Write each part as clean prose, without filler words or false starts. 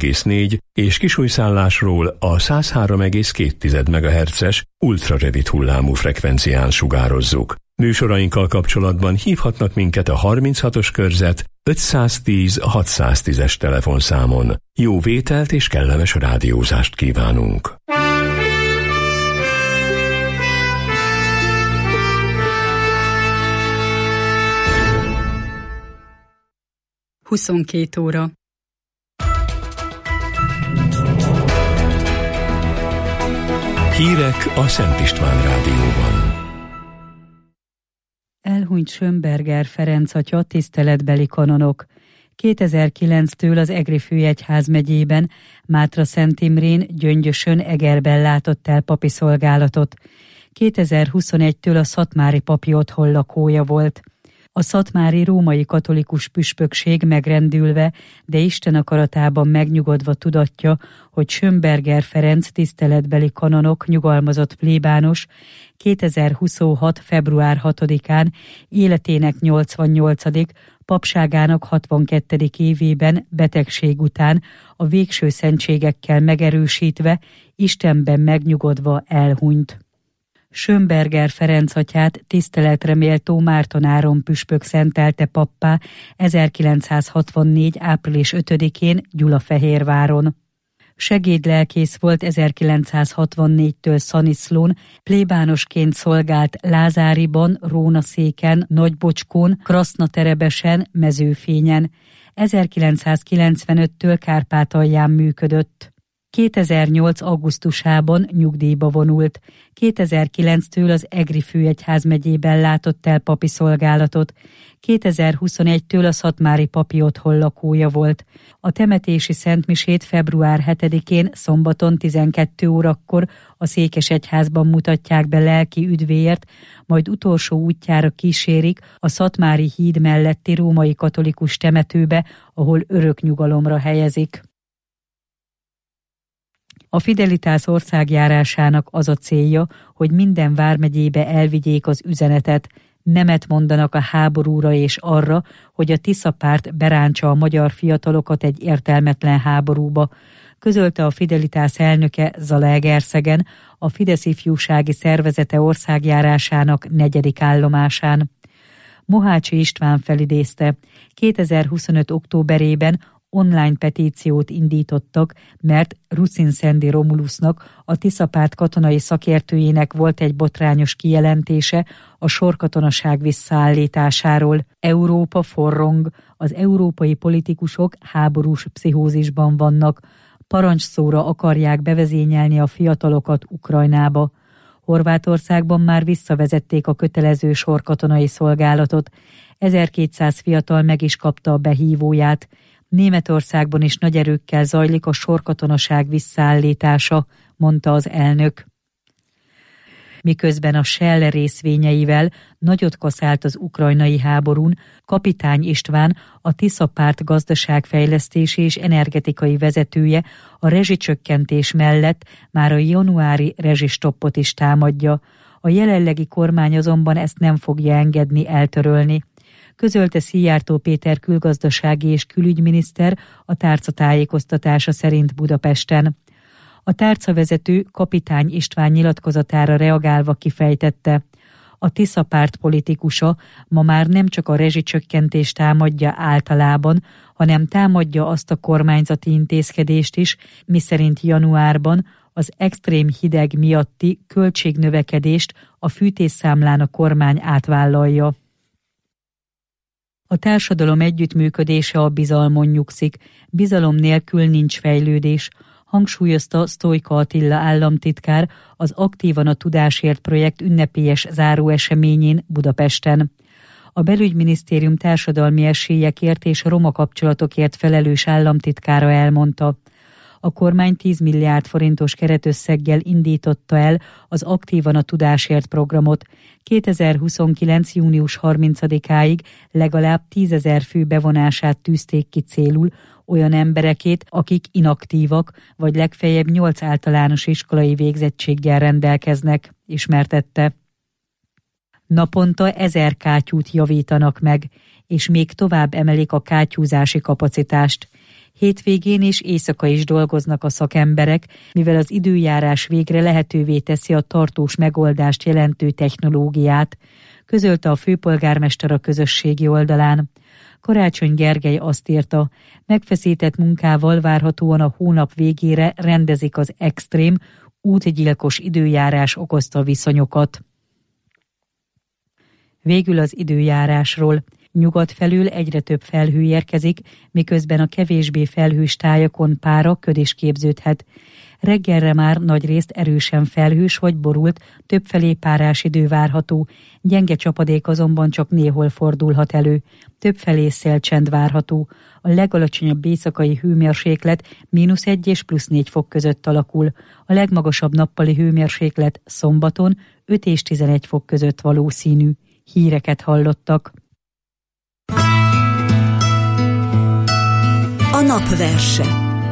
103,4 és kisújszállásról a 103,2 MHz-es ultrarövid hullámú frekvencián sugározzuk. Műsorainkkal kapcsolatban hívhatnak minket a 36-os körzet 510 610-es telefonszámon. Jó vételt és kellemes rádiózást kívánunk! Huszonkettő óra. Hírek a Szent István Rádióban. Elhunyt Schönberger Ferenc atya, tiszteletbeli kanonok. 2009-től az Egri főegyházmegyében, Mátra-Szent Imrén, Gyöngyösön, Egerben látott el papi szolgálatot. 2021-től a szatmári papi otthon lakója volt. A szatmári római katolikus püspökség megrendülve, de Isten akaratában megnyugodva tudatja, hogy Schönberger Ferenc tiszteletbeli kanonok, nyugalmazott plébános 2026. február 6-án életének 88., papságának 62. évében betegség után a végső szentségekkel megerősítve, Istenben megnyugodva elhunyt. Schönberger Ferenc atyát tiszteletre méltó Márton Áron püspök szentelte pappá 1964. április 5-én Gyulafehérváron. Segédlelkész volt 1964-től Szaniszlón, plébánosként szolgált Lázáriban, Rónaszéken, Nagybocskón, Krasznaterebesen, Mezőfényen. 1995-től Kárpátalján működött. 2008. augusztusában nyugdíjba vonult. 2009-től az Egri főegyházmegyében látott el papi szolgálatot. 2021-től a szatmári papi otthon lakója volt. A temetési szentmisét február 7-én szombaton 12 órakor a Székesegyházban mutatják be lelki üdvéért, majd utolsó útjára kísérik a Szatmári híd melletti római katolikus temetőbe, ahol örök nyugalomra helyezik. A Fidelitás országjárásának az a célja, hogy minden vármegyébe elvigyék az üzenetet, nemet mondanak a háborúra és arra, hogy a Tisza párt berántsa a magyar fiatalokat egy értelmetlen háborúba, közölte a Fidelitás elnöke Zalaegerszegen, a Fidesz ifjúsági szervezete országjárásának 4. állomásán. Mohácsi István felidézte, 2025. októberében online petíciót indítottak, mert Rucinszendi Romulusnak, a Tisza párt katonai szakértőjének volt egy botrányos kijelentése a sorkatonaság visszaállításáról. Európa forrong, az európai politikusok háborús pszichózisban vannak, parancsszóra akarják bevezényelni a fiatalokat Ukrajnába. Horvátországban már visszavezették a kötelező sorkatonai szolgálatot, 1200 fiatal meg is kapta a behívóját. Németországban is nagy erőkkel zajlik a sorkatonaság visszaállítása, mondta az elnök. Miközben a Shell részvényeivel nagyot kaszált az ukrajnai háborún, Kapitány István, a Tisza párt gazdaságfejlesztési és energetikai vezetője a rezsicsökkentés mellett már a januári rezsistoppot is támadja. A jelenlegi kormány azonban ezt nem fogja engedni eltörölni, közölte Szijjártó Péter külgazdasági és külügyminiszter a tárca tájékoztatása szerint Budapesten. A tárcavezető Kapitány István nyilatkozatára reagálva kifejtette, a Tisza párt politikusa ma már nem csak a rezsicsökkentést támadja általában, hanem támadja azt a kormányzati intézkedést is, miszerint januárban az extrém hideg miatti költségnövekedést a fűtésszámlán a kormány átvállalja. A társadalom együttműködése a bizalmon nyugszik, bizalom nélkül nincs fejlődés, hangsúlyozta Sztojka Attila államtitkár az Aktívan a Tudásért projekt ünnepélyes záróeseményén Budapesten. A Belügyminisztérium társadalmi esélyekért és roma kapcsolatokért felelős államtitkára elmondta, a kormány 10 milliárd forintos keretösszeggel indította el az Aktívan a Tudásért programot. 2029. június 30-áig legalább 10 000 fő bevonását tűzték ki célul, olyan emberekét, akik inaktívak, vagy legfeljebb 8 általános iskolai végzettséggel rendelkeznek, ismertette. Naponta 1000 kátyút javítanak meg, és még tovább emelik a kátyúzási kapacitást. Hétvégén és éjszaka is dolgoznak a szakemberek, mivel az időjárás végre lehetővé teszi a tartós megoldást jelentő technológiát, közölte a főpolgármester a közösségi oldalán. Karácsony Gergely azt írta, megfeszített munkával várhatóan a hónap végére rendezik az extrém, útgyilkos időjárás okozta viszonyokat. Végül az időjárásról. Nyugat felül egyre több felhő érkezik, miközben a kevésbé felhős tájakon pára, köd is képződhet. Reggelre már nagyrészt erősen felhős vagy borult, többfelé párás idő várható, gyenge csapadék azonban csak néhol fordulhat elő. Többfelé szélcsend várható. A legalacsonyabb éjszakai hőmérséklet -1 és +4 fok között alakul. A legmagasabb nappali hőmérséklet szombaton 5 és 11 fok között valószínű. Híreket hallottak. A napverse.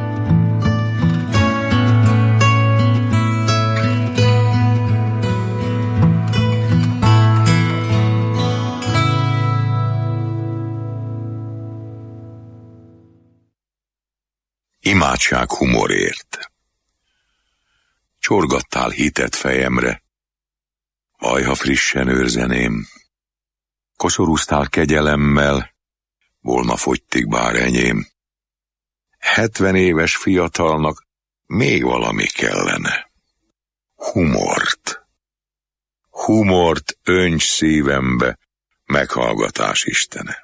Imádság humorért. Csorgattál hitet fejemre, vaj, ha frissen őrzeném. Koszorúztál kegyelemmel, volna fogytig bár enyém. 70 éves fiatalnak még valami kellene. Humort önts szívembe, meghallgatás istene.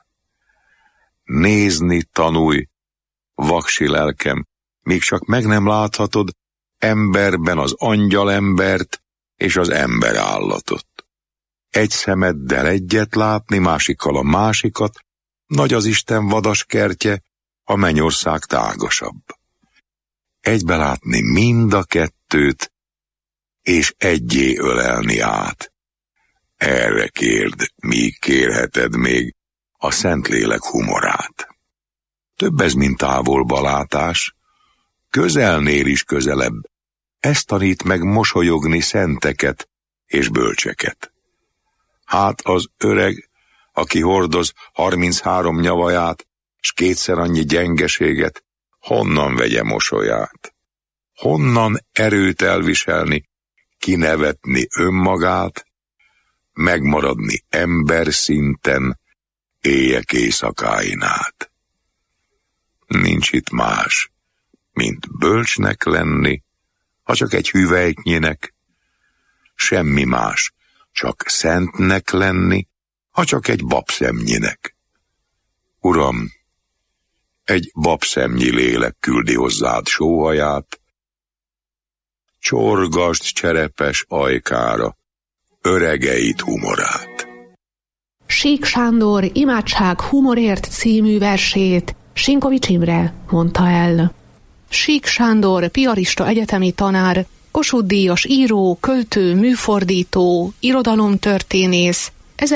Nézni tanulj, vaksi lelkem, míg csak meg nem láthatod emberben az angyalembert és az emberállatot. Egy szemeddel egyet látni, másikkal a másikat, nagy az Isten vadas kertje, a mennyország tágasabb. Egybe látni mind a kettőt, és egyé ölelni át. Erre kérd, míg kérheted még a Szentlélek humorát. Több ez, mint távolba látás, közelnél is közelebb. Ezt tanít meg mosolyogni szenteket és bölcseket. Hát az öreg, aki hordoz 33 nyavaját, s 2-szer annyi gyengeséget, honnan vegye mosolyát? Honnan erőt elviselni, kinevetni önmagát, megmaradni ember szinten, éjek éjszakáin át? Nincs itt más, mint bölcsnek lenni, ha csak egy hüvelyknyinek, semmi más, csak szentnek lenni, ha csak egy babszemnyinek. Uram, egy babszemnyi lélek küldi hozzád sóhaját, csorgasd cserepes ajkára öregeit humorát. Sík Sándor Imádság humorért című versét Sinkovics Imre mondta el. Sík Sándor piarista egyetemi tanár, Kossuth-díjas író, költő, műfordító, irodalomtörténész,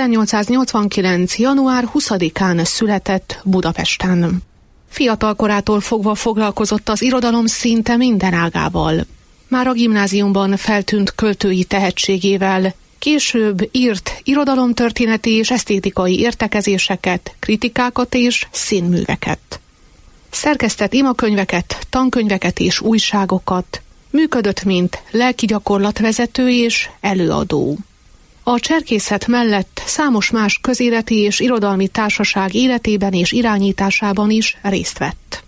1889. január 20-án született Budapesten. Fiatal korától fogva foglalkozott az irodalom szinte minden ágával. Már a gimnáziumban feltűnt költői tehetségével, később írt irodalomtörténeti és esztétikai értekezéseket, kritikákat és színműveket. Szerkesztett imakönyveket, tankönyveket és újságokat, működött mint lelki gyakorlatvezető és előadó. A cserkészet mellett számos más közéleti és irodalmi társaság életében és irányításában is részt vett.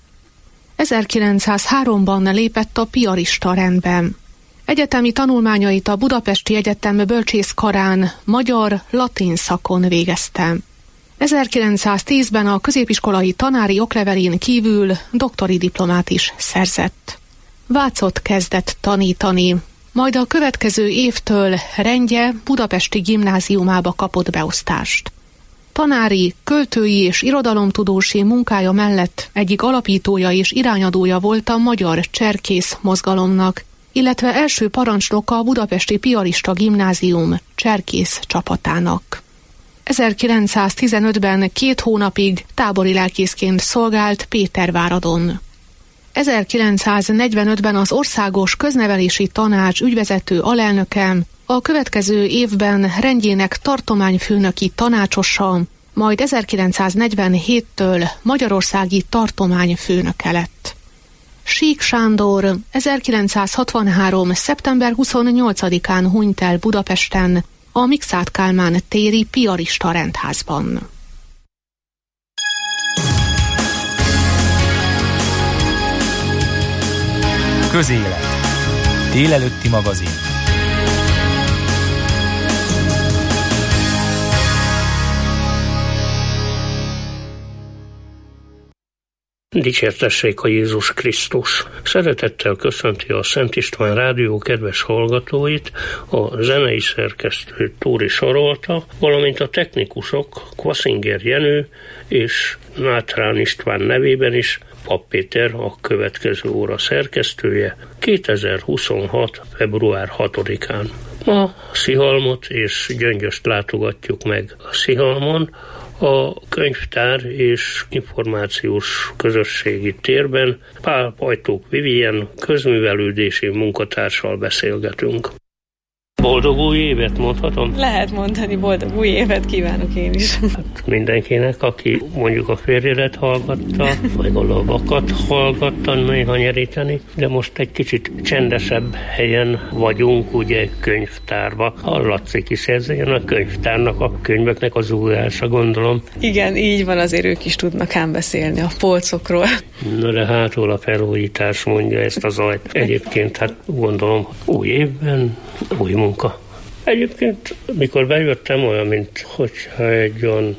1903-ban lépett a piarista rendben. Egyetemi tanulmányait a Budapesti Egyetem bölcsészkarán magyar-latin szakon végezte. 1910-ben a középiskolai tanári oklevelén kívül doktori diplomát is szerzett. Vácot kezdett tanítani, majd a következő évtől rendje budapesti gimnáziumába kapott beosztást. Tanári, költői és irodalomtudósi munkája mellett egyik alapítója és irányadója volt a magyar cserkész mozgalomnak, illetve első parancsnoka a budapesti piarista gimnázium cserkész csapatának. 1915-ben 2 hónapig tábori lelkészként szolgált Péterváradon. 1945-ben az Országos Köznevelési Tanács ügyvezető alelnöke, a következő évben rendjének tartományfőnöki tanácsosa, majd 1947-től magyarországi tartományfőnöke lett. Sík Sándor 1963. szeptember 28-án hunyt el Budapesten, a Mikszáth Kálmán téri piarista rendházban. Közélet. Délelőtti magazin. Dicsértessék a Jézus Krisztus! Szeretettel köszönti a Szent István Rádió kedves hallgatóit, a zenei szerkesztő Tóri Sarolta, valamint a technikusok Kvaszinger Jenő és Nátrán István nevében is Papp Péter, a következő óra szerkesztője, 2026. február 6-án. Ma Szihalmot és Gyöngyöst látogatjuk meg. A Szihalmon a könyvtár és információs közösségi térben Pál Pajtók Vivien közművelődési munkatársal beszélgetünk. Boldog új évet mondhatom? Lehet mondani, boldog új évet kívánok én is. Hát mindenkinek, aki mondjuk a férjelet hallgatta, vagy a lovakat hallgatta néha nyeríteni, de most egy kicsit csendesebb helyen vagyunk, ugye könyvtárba. Hallatszik is ez, a könyvtárnak, a könyveknek az újása, gondolom. Igen, így van, azért ők is tudnak ám beszélni a polcokról. Na de hátul a felújítás mondja ezt a zajt. Egyébként hát gondolom, új évben új munka. Egyébként, mikor bejöttem, olyan, mint hogyha egy olyan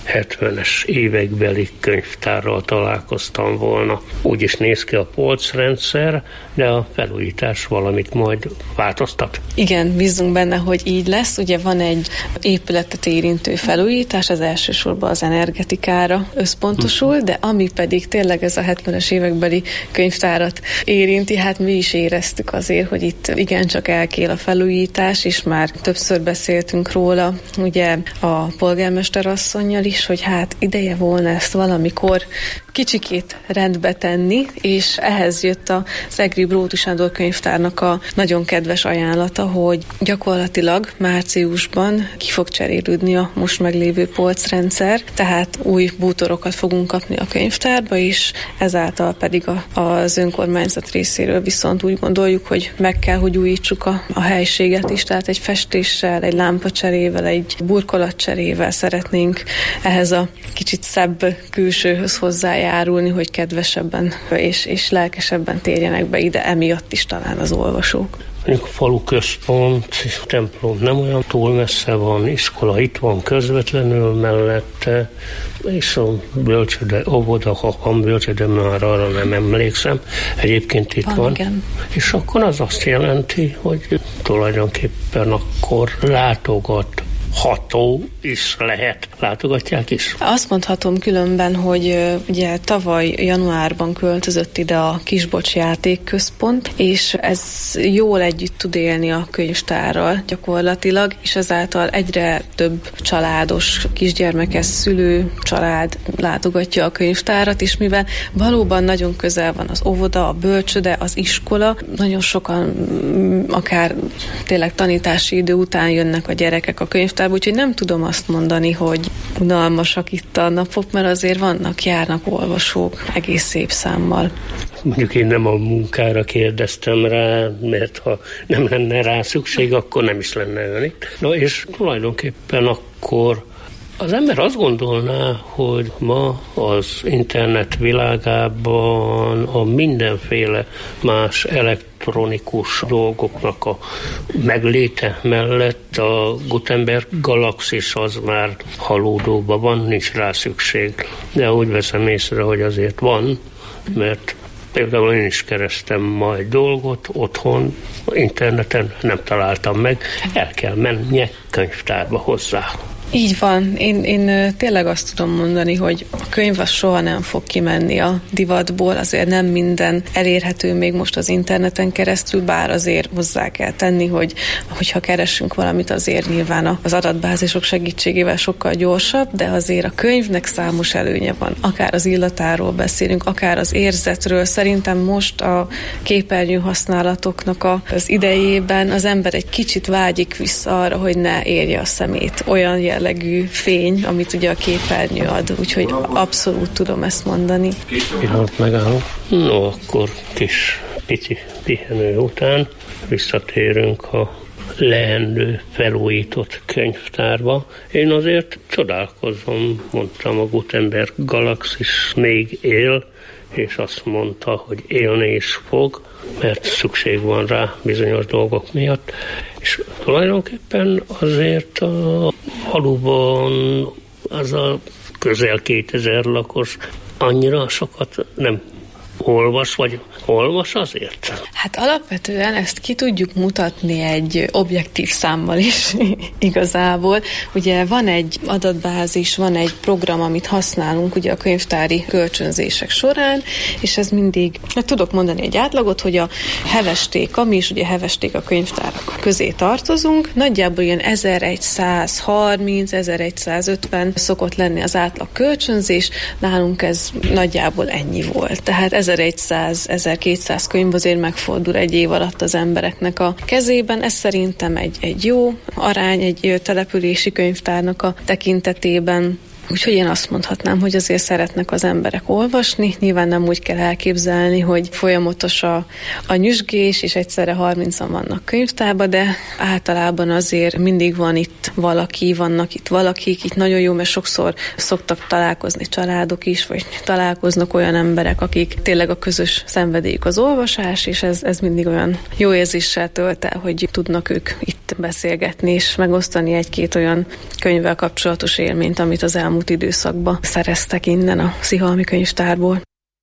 70-es évekbeli könyvtárral találkoztam volna. Úgy is néz ki a polcrendszer, de a felújítás valamit majd változtat. Igen, bízunk benne, hogy így lesz. Ugye van egy épületet érintő felújítás, az elsősorban az energetikára összpontosul, de ami pedig tényleg ez a 70-es évekbeli könyvtárat érinti, hát mi is éreztük azért, hogy itt igencsak elkél a felújítás, és már többször beszéltünk róla, ugye a polgármester asszonnyal is, hogy hát ideje volna ezt valamikor kicsikét rendbe tenni, és ehhez jött az Egri Bródi Sándor könyvtárnak a nagyon kedves ajánlata, hogy gyakorlatilag márciusban ki fog cserélődni a most meglévő polcrendszer, tehát új bútorokat fogunk kapni a könyvtárba, és ezáltal pedig az önkormányzat részéről viszont úgy gondoljuk, hogy meg kell, hogy újítsuk a helységet is, tehát egy festéssel, egy lámpacserével, egy burkolatcserével szeretnénk ehhez a kicsit szebb külsőhöz hozzájárulni, hogy kedvesebben és lelkesebben térjenek be ide, emiatt is talán az olvasók. A falu központ, templom nem olyan túl messze van, iskola itt van közvetlenül mellette, és a bölcsőde, óvoda, ha van bölcsőde, már arra nem emlékszem, egyébként itt van. Igen. És akkor az azt jelenti, hogy tulajdonképpen akkor látogatható is lehet. Látogatják is? Azt mondhatom különben, hogy ugye tavaly januárban költözött ide a Kisbocs játékközpont, és ez jól együtt tud élni a könyvtárral gyakorlatilag, és ezáltal egyre több családos, kisgyermekes szülő család látogatja a könyvtárat, és mivel valóban nagyon közel van az óvoda, a bölcsőde, az iskola, nagyon sokan akár tényleg tanítási idő után jönnek a gyerekek a könyvtárba, úgyhogy nem tudom azt mondani, hogy unalmasak itt a napok, mert azért járnak olvasók egész szép számmal. Mondjuk én nem a munkára kérdeztem rá, mert ha nem lenne rá szükség, akkor nem is lenne ön itt. Na és tulajdonképpen akkor az ember azt gondolná, hogy ma az internet világában a mindenféle más elektronikus dolgoknak a megléte mellett a Gutenberg galaxis az már halódóban van, nincs rá szükség. De úgy veszem észre, hogy azért van, mert például én is kerestem majd dolgot otthon, interneten nem találtam meg, el kell mennie könyvtárba hozzá. Így van. Én tényleg azt tudom mondani, hogy a könyv az soha nem fog kimenni a divatból, azért nem minden elérhető még most az interneten keresztül, bár azért hozzá kell tenni, hogyha keresünk valamit, azért nyilván az adatbázisok segítségével sokkal gyorsabb, de azért a könyvnek számos előnye van. Akár az illatáról beszélünk, akár az érzetről. Szerintem most a képernyő használatoknak az idejében az ember egy kicsit vágyik vissza arra, hogy ne érje a szemét olyan jellegű fény, amit ugye a képernyő ad, úgyhogy abszolút tudom ezt mondani. Pillanat megállok. No, akkor pici pihenő után visszatérünk a leendő, felújított könyvtárba. Én azért csodálkozom, mondtam, a Gutenberg Galaxis még él, és azt mondta, hogy élni is fog, mert szükség van rá bizonyos dolgok miatt. És tulajdonképpen azért a faluban az a közel 2000 lakos annyira sokat nem olvas, vagy olvas azért? Hát alapvetően ezt ki tudjuk mutatni egy objektív számmal is igazából. Ugye van egy adatbázis, van egy program, amit használunk ugye a könyvtári kölcsönzések során, és ez mindig, tudok mondani egy átlagot, hogy a hevesték, ami is ugye hevesték a könyvtárak közé tartozunk, nagyjából ilyen 1130-1150 szokott lenni az átlag kölcsönzés, nálunk ez nagyjából ennyi volt. Tehát 1100-1200 könyv azért megfordul egy év alatt az embereknek a kezében. Ez szerintem egy jó arány egy települési könyvtárnak a tekintetében. Úgyhogy én azt mondhatnám, hogy azért szeretnek az emberek olvasni. Nyilván nem úgy kell elképzelni, hogy folyamatos a nyüzsgés, és egyszerre 30-an vannak könyvtárban, de általában azért mindig van itt valaki, vannak itt valakik. Itt nagyon jó, mert sokszor szoktak találkozni családok is, vagy találkoznak olyan emberek, akik tényleg a közös szenvedélyük az olvasás, és ez mindig olyan jó érzéssel tölt el, hogy tudnak ők itt beszélgetni, és megosztani egy-két olyan könyvvel kapcsolatos élményt, amit az elmúlt időszakban szereztek innen a Szihalmi könyvtárból.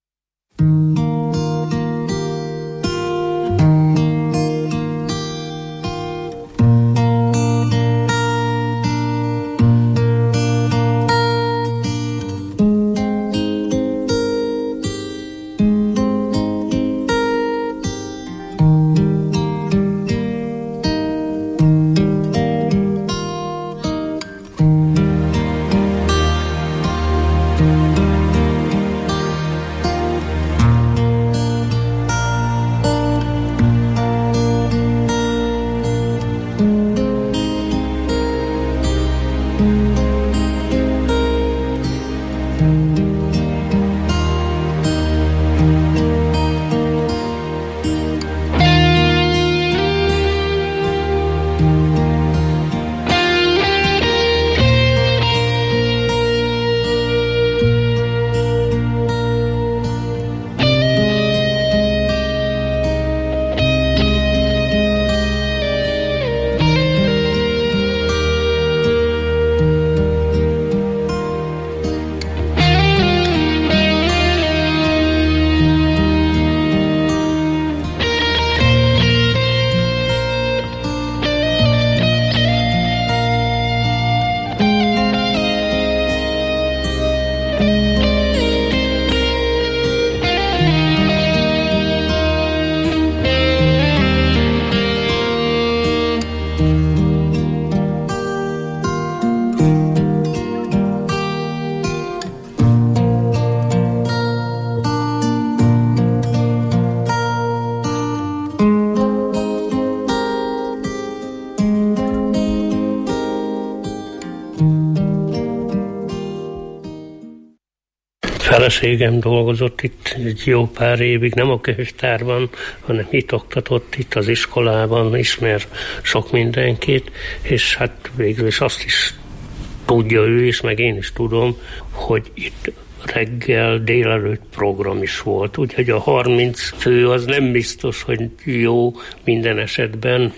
Feleségem dolgozott itt egy jó pár évig, nem a könyvtárban, hanem itt oktatott, itt az iskolában, ismer sok mindenkit, és hát végül is azt is tudja ő is, meg én is tudom, hogy itt reggel, délelőtt program is volt, úgyhogy a 30 fő az nem biztos, hogy jó minden esetben.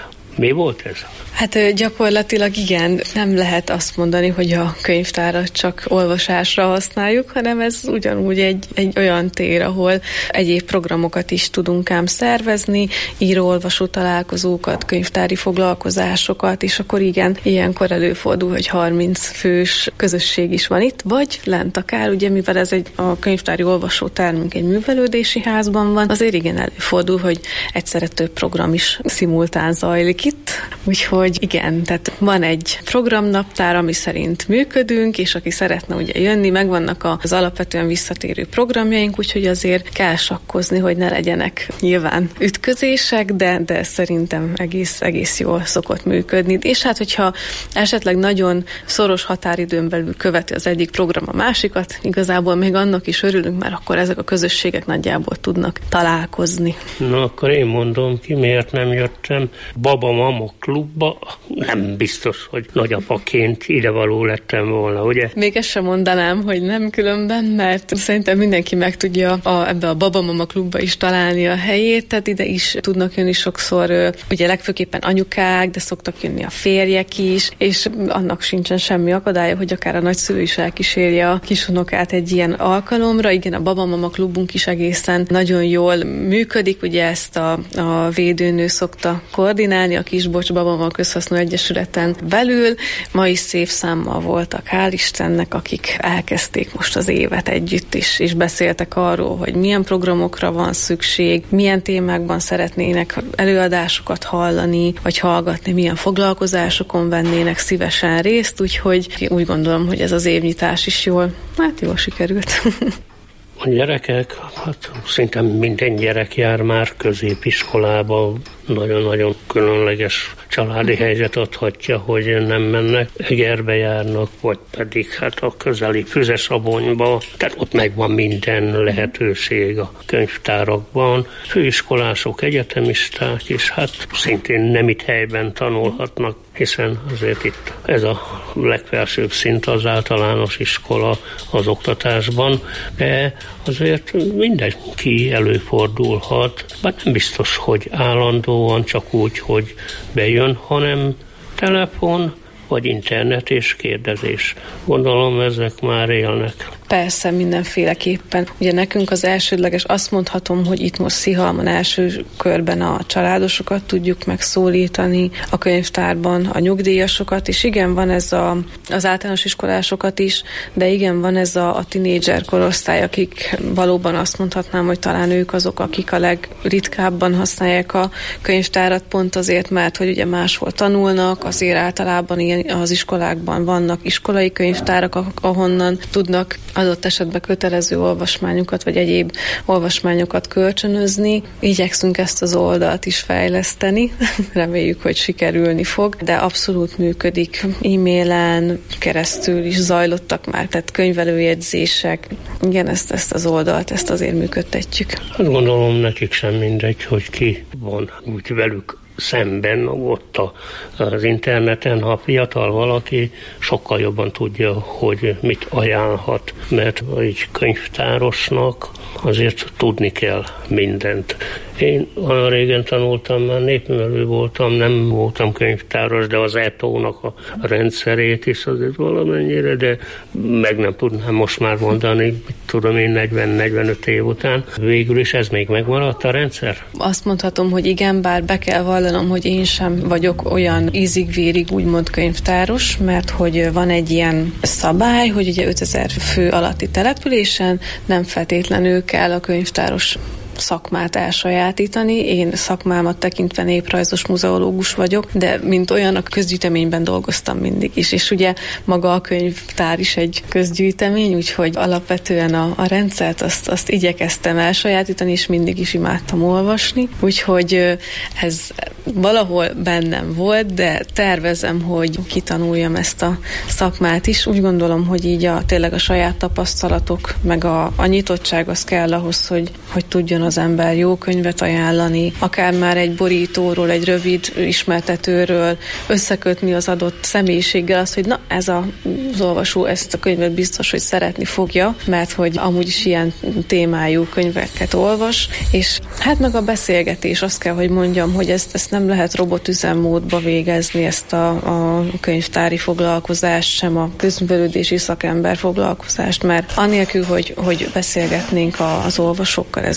Mi volt ez? Hát gyakorlatilag igen, nem lehet azt mondani, hogy a könyvtárat csak olvasásra használjuk, hanem ez ugyanúgy egy olyan tér, ahol egyéb programokat is tudunk ám szervezni, író-olvasó találkozókat, könyvtári foglalkozásokat, és akkor igen, ilyenkor előfordul, hogy 30 fős közösség is van itt, vagy lent akár, ugye mivel ez a könyvtári olvasótermünk egy művelődési házban van, azért igen előfordul, hogy egyszerre több program is szimultán zajlik. vagyok itt, úgyhogy igen, tehát van egy programnaptár, ami szerint működünk, és aki szeretne ugye jönni, megvannak az alapvetően visszatérő programjaink, úgyhogy azért kell sakkozni, hogy ne legyenek nyilván ütközések, de szerintem egész jól szokott működni. És hát, hogyha esetleg nagyon szoros határidőn belül követi az egyik program a másikat, igazából még annak is örülünk, mert akkor ezek a közösségek nagyjából tudnak találkozni. Na, akkor én mondom ki, miért nem jöttem. Baba-mama klubba, nem biztos, hogy nagyapaként idevaló lettem volna, ugye? Még ezt sem mondanám, hogy nem különben, mert szerintem mindenki meg tudja ebbe a baba-mama klubba is találni a helyét, tehát ide is tudnak jönni sokszor, ugye legfőképpen anyukák, de szoktak jönni a férjek is, és annak sincsen semmi akadálya, hogy akár a nagyszülő is elkísérje a kisunokát egy ilyen alkalomra. Igen, a baba-mama klubunk is egészen nagyon jól működik, ugye ezt a védőnő szokta koordinálni a Kisbocs Baba-mama Közhasznú Egyesületen belül. Ma is szép számmal voltak, hál' Istennek, akik elkezdték most az évet együtt is, és beszéltek arról, hogy milyen programokra van szükség, milyen témákban szeretnének előadásokat hallani, vagy hallgatni, milyen foglalkozásokon vennének szívesen részt, úgyhogy úgy gondolom, hogy ez az évnyitás is jól sikerült. A gyerekek, hát szinte minden gyerek jár már középiskolába, nagyon-nagyon különleges családi helyzet adhatja, hogy nem mennek, Egerbe járnak, vagy pedig hát a közeli Füzesabonyba, tehát ott megvan minden lehetőség a könyvtárakban. Főiskolások, egyetemisták is, hát szintén nem itt helyben tanulhatnak, hiszen azért itt ez a legfelsőbb szint az általános iskola az oktatásban, de azért mindenki előfordulhat, bár nem biztos, hogy állandóan csak úgy, hogy bejön, hanem telefon, vagy internet és kérdezés. Gondolom, ezek már élnek. Persze, mindenféleképpen. Ugye nekünk az elsődleges, azt mondhatom, hogy itt most Szihalmon első körben a családosokat tudjuk megszólítani, a könyvtárban a nyugdíjasokat, és igen, van ez az általános iskolásokat is, de igen, van ez a tinédzser korosztály, akik valóban azt mondhatnám, hogy talán ők azok, akik a legritkábban használják a könyvtárat, pont azért, mert hogy ugye máshol tanulnak, azért általában ilyen az iskolákban vannak iskolai könyvtárak, ahonnan tudnak adott esetben kötelező olvasmányokat, vagy egyéb olvasmányokat kölcsönözni. Igyekszünk ezt az oldalt is fejleszteni. Reméljük, hogy sikerülni fog, de abszolút működik. E-mailen keresztül is zajlottak már, tehát könyvelőjegyzések. Igen, ezt az oldalt, ezt azért működtetjük. Hát gondolom, nekik sem mindegy, hogy ki van úgy velük szemben ott az interneten, ha fiatal valaki, sokkal jobban tudja, hogy mit ajánlhat, mert egy könyvtárosnak azért tudni kell mindent. Én olyan régen tanultam, már népművelő voltam, nem voltam könyvtáros, de az ETO-nak a rendszerét is azért valamennyire, de meg nem tudnám most már mondani, tudom én 40-45 év után. Végül is ez még megmaradt a rendszer? Azt mondhatom, hogy igen, bár be kell vallanom, hogy én sem vagyok olyan ízig-vérig úgymond könyvtáros, mert hogy van egy ilyen szabály, hogy ugye 5000 fő alatti településen nem feltétlenül kell a könyvtáros szakmát elsajátítani. Én szakmámat tekintve néprajzos muzeológus vagyok, de mint olyan a közgyűjteményben dolgoztam mindig is, és ugye maga a könyvtár is egy közgyűjtemény, úgyhogy alapvetően a rendszert azt igyekeztem elsajátítani, és mindig is imádtam olvasni, úgyhogy ez valahol bennem volt, de tervezem, hogy kitanuljam ezt a szakmát is. Úgy gondolom, hogy így tényleg a saját tapasztalatok, meg a nyitottság az kell ahhoz, hogy tudjon az ember jó könyvet ajánlani, akár már egy borítóról, egy rövid ismertetőről összekötni az adott személyiséggel azt, hogy na, ez az olvasó ezt a könyvet biztos, hogy szeretni fogja, mert hogy amúgy is ilyen témájú könyveket olvas, és hát meg a beszélgetés, azt kell, hogy mondjam, hogy ezt nem lehet robotüzemmódba végezni, ezt a könyvtári foglalkozást, sem a közművelődési szakember foglalkozást, mert anélkül, hogy beszélgetnénk az olvasókkal, ez a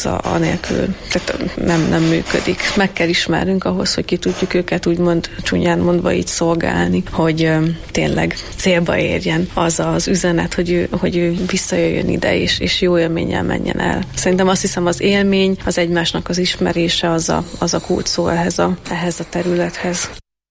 anélkül, tehát nem működik. Meg kell ismernünk ahhoz, hogy ki tudjuk őket úgymond csúnyán mondva így szolgálni, hogy tényleg célba érjen az üzenet, hogy ő visszajöjjön ide, és jó élménnyel menjen el. Szerintem azt hiszem, az élmény, az egymásnak az ismerése, az a kulcs szó ehhez a területhez.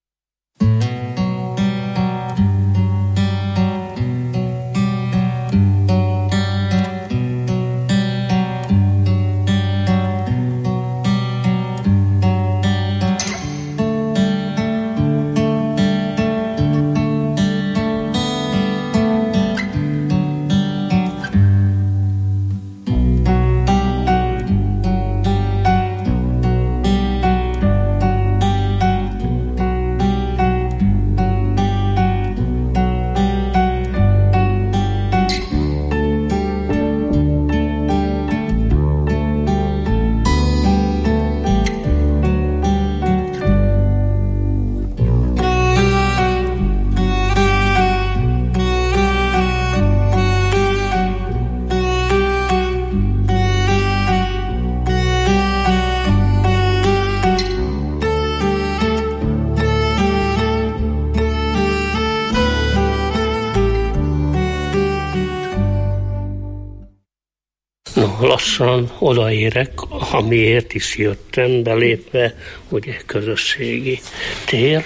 Lassan odaérek, amiért is jöttem, belépve ugye közösségi tér,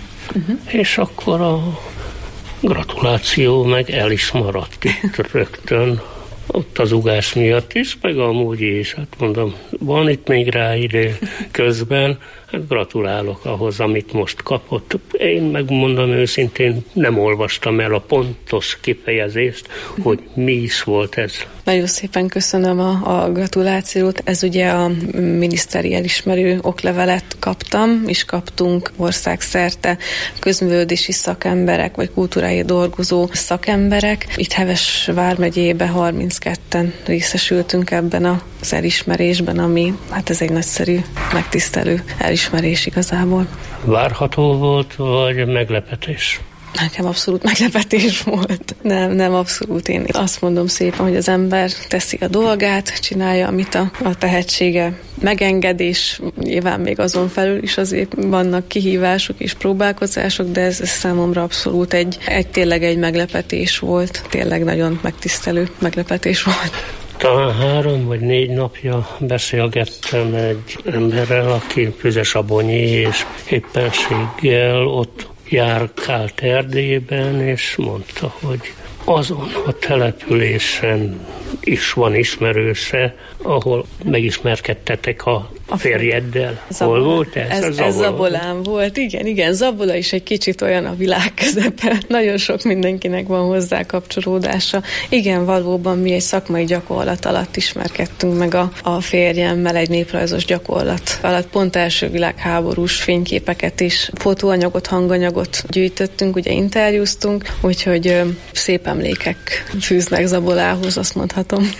és akkor a gratuláció meg el is maradt itt rögtön, ott az ugás miatt is, meg amúgy is, hát mondom, van itt még rá idő közben, hát gratulálok ahhoz, amit most kapott. Én megmondom őszintén, nem olvastam el a pontos kifejezést, hogy mi is volt ez. Nagyon szépen köszönöm a gratulációt. Ez ugye a miniszteri elismerő oklevelet kaptam, és kaptunk országszerte közművelődési szakemberek, vagy kultúráért dolgozó szakemberek. Itt Heves vármegyébe 32-en részesültünk ebben az elismerésben, ami hát ez egy nagyszerű, megtisztelő elismerés igazából. Várható volt, vagy meglepetés? Nekem abszolút meglepetés volt. Nem abszolút. Én azt mondom szépen, hogy az ember teszi a dolgát, csinálja, amit a tehetsége megenged, és nyilván még azon felül is azért vannak kihívások és próbálkozások, de ez számomra abszolút tényleg egy meglepetés volt. Tényleg nagyon megtisztelő meglepetés volt. Talán 3 vagy 4 napja beszélgettem egy emberrel, aki Füzesabonyi, és éppenséggel ott járkált Erdélyben, és mondta, hogy azon a településen is van ismerőse, ahol megismerkedtetek a férjeddel. Hol volt ez? Ez Zabolán volt. Igen, Zabola is egy kicsit olyan a világ közepe. Nagyon sok mindenkinek van hozzá kapcsolódása. Igen, valóban mi egy szakmai gyakorlat alatt ismerkedtünk meg a férjemmel, egy néprajzos gyakorlat alatt. Pont első világháborús fényképeket is, fotóanyagot, hanganyagot gyűjtöttünk, ugye interjúztunk, úgyhogy szép emlékek fűznek Zabolához, azt mondhatom.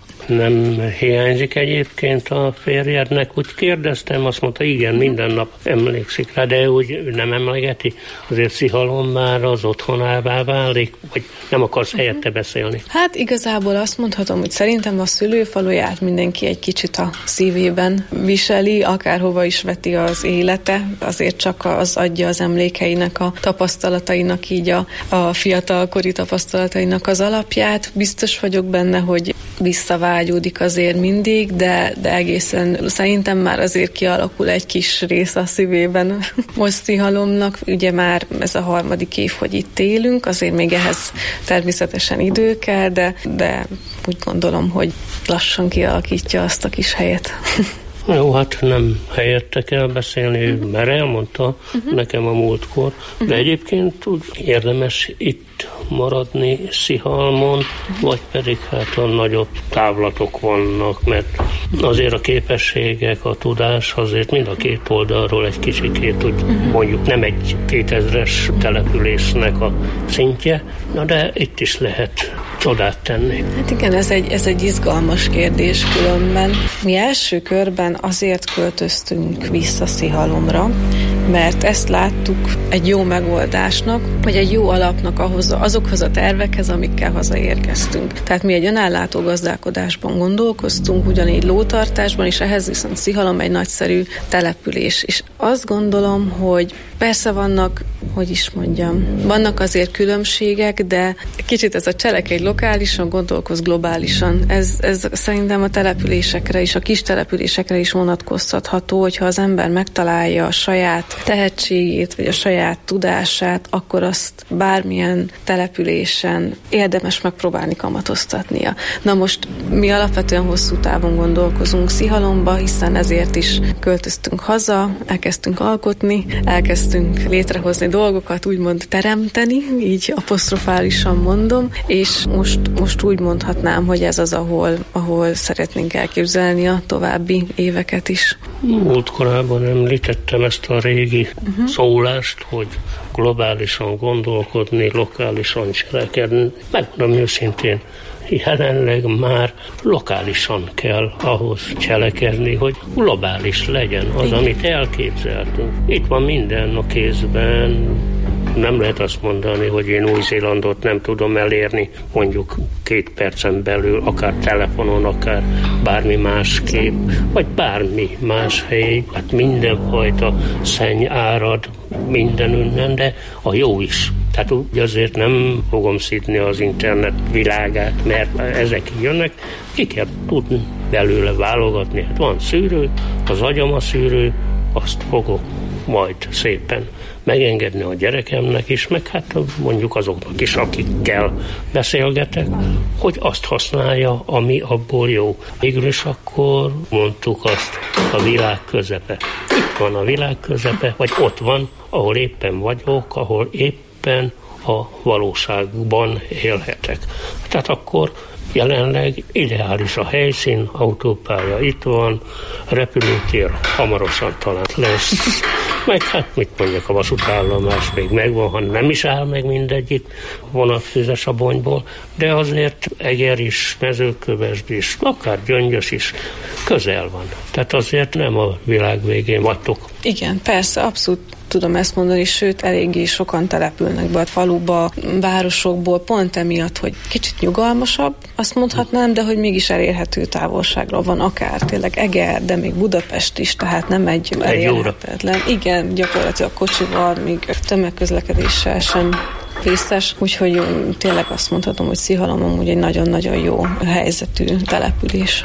Nem hiányzik egyébként a férjednek? Úgy kérdeztem, azt mondta, igen, minden nap emlékszik rá, de úgy nem emlegeti. Azért Szihalom már az otthonává válik, vagy nem akarsz helyette beszélni? Hát igazából azt mondhatom, hogy szerintem a szülőfaluját mindenki egy kicsit a szívében viseli, akárhova is veti az élete, azért csak az adja az emlékeinek, a tapasztalatainak, így a fiatalkori tapasztalatainak az alapját. Biztos vagyok benne, hogy visszavágyódik azért mindig, de egészen szerintem már azért kialakul egy kis rész a szívében. Most Szihalomnak ugye már ez a 3. év, hogy itt élünk, azért még ehhez természetesen idő kell, de úgy gondolom, hogy lassan kialakítja azt a kis helyet. Jó, hát nem helyette kell beszélni, mert elmondta nekem a múltkor, de egyébként úgy érdemes itt maradni Szihalmon, vagy pedig hát a nagyobb távlatok vannak, mert azért a képességek, a tudás azért mind a két oldalról egy kicsikét, úgy mondjuk nem egy 2000-es településnek a szintje, de itt is lehet csodát tenni. Hát igen, ez egy izgalmas kérdés különben. Mi első körben azért költöztünk vissza Szihalomra, mert ezt láttuk egy jó megoldásnak, vagy egy jó alapnak azokhoz a tervekhez, amikkel hazaérkeztünk. Tehát mi egy önállátó gazdálkodásban gondolkoztunk, ugyanígy lótartásban, és ehhez viszont Szihalom egy nagyszerű település. És azt gondolom, hogy persze vannak azért különbségek, de kicsit ez a cselekedj lokálisan, gondolkoz globálisan. Ez szerintem a településekre is, a kis településekre is vonatkoztatható, hogyha az ember megtalálja a saját tehetségét, vagy a saját tudását, akkor azt bármilyen településen érdemes megpróbálni kamatoztatnia. Na most mi alapvetően hosszú távon gondolkozunk Szihalomba, hiszen ezért is költöztünk haza, elkezdtünk alkotni, elkezdtünk létrehozni dolgokat, úgymond teremteni, így apostrofálisan mondom, és most úgy mondhatnám, hogy ez az, ahol szeretnénk elképzelni a további éveket is. Múltkorában említettem ezt a régi szólást, hogy globálisan gondolkodni, lokálisan cselekedni. Megmondom őszintén, jelenleg már lokálisan kell ahhoz cselekedni, hogy globális legyen az, amit elképzeltünk. Itt van minden a kézben. Nem lehet azt mondani, hogy én Új-Zélandot nem tudom elérni mondjuk 2 percen belül, akár telefonon, akár bármi másképp, vagy bármi más hely. Hát mindenfajta szenny árad mindenünnen, de a jó is. Tehát úgy azért nem fogom szidni az internet világát, mert ezek jönnek, ki kell tudni belőle válogatni. Hát van szűrő, az agyam a szűrő, azt fogok majd szépen megengedni a gyerekemnek is, meg hát mondjuk azoknak is, akikkel beszélgetek, hogy azt használja, ami abból jó. Végül is akkor mondtuk azt, a világ közepe. Itt van a világ közepe, vagy ott van, ahol éppen vagyok, ahol éppen a valóságban élhetek. Tehát akkor jelenleg ideális a helyszín, autópálya itt van, repülőtér hamarosan talán lesz, meg hát mit mondjak, a vasútállomás még megvan, ha nem is áll meg mindegyik vonatfüzes a Bonyból, de azért Eger is, Mezőkövesd is, akár Gyöngyös is közel van. Tehát azért nem a világ végén vagytok. Igen, persze, abszolút tudom ezt mondani, sőt, eléggé sokan települnek be a faluba, városokból, pont emiatt, hogy kicsit nyugalmasabb, azt mondhatnám, de hogy mégis elérhető távolságra van, akár tényleg Eger, de még Budapest is, tehát nem egy elérhetetlen. Igen, gyakorlatilag kocsival, még tömegközlekedéssel sem vészes, úgyhogy tényleg azt mondhatom, hogy Szihalom amúgy egy nagyon-nagyon jó helyzetű település.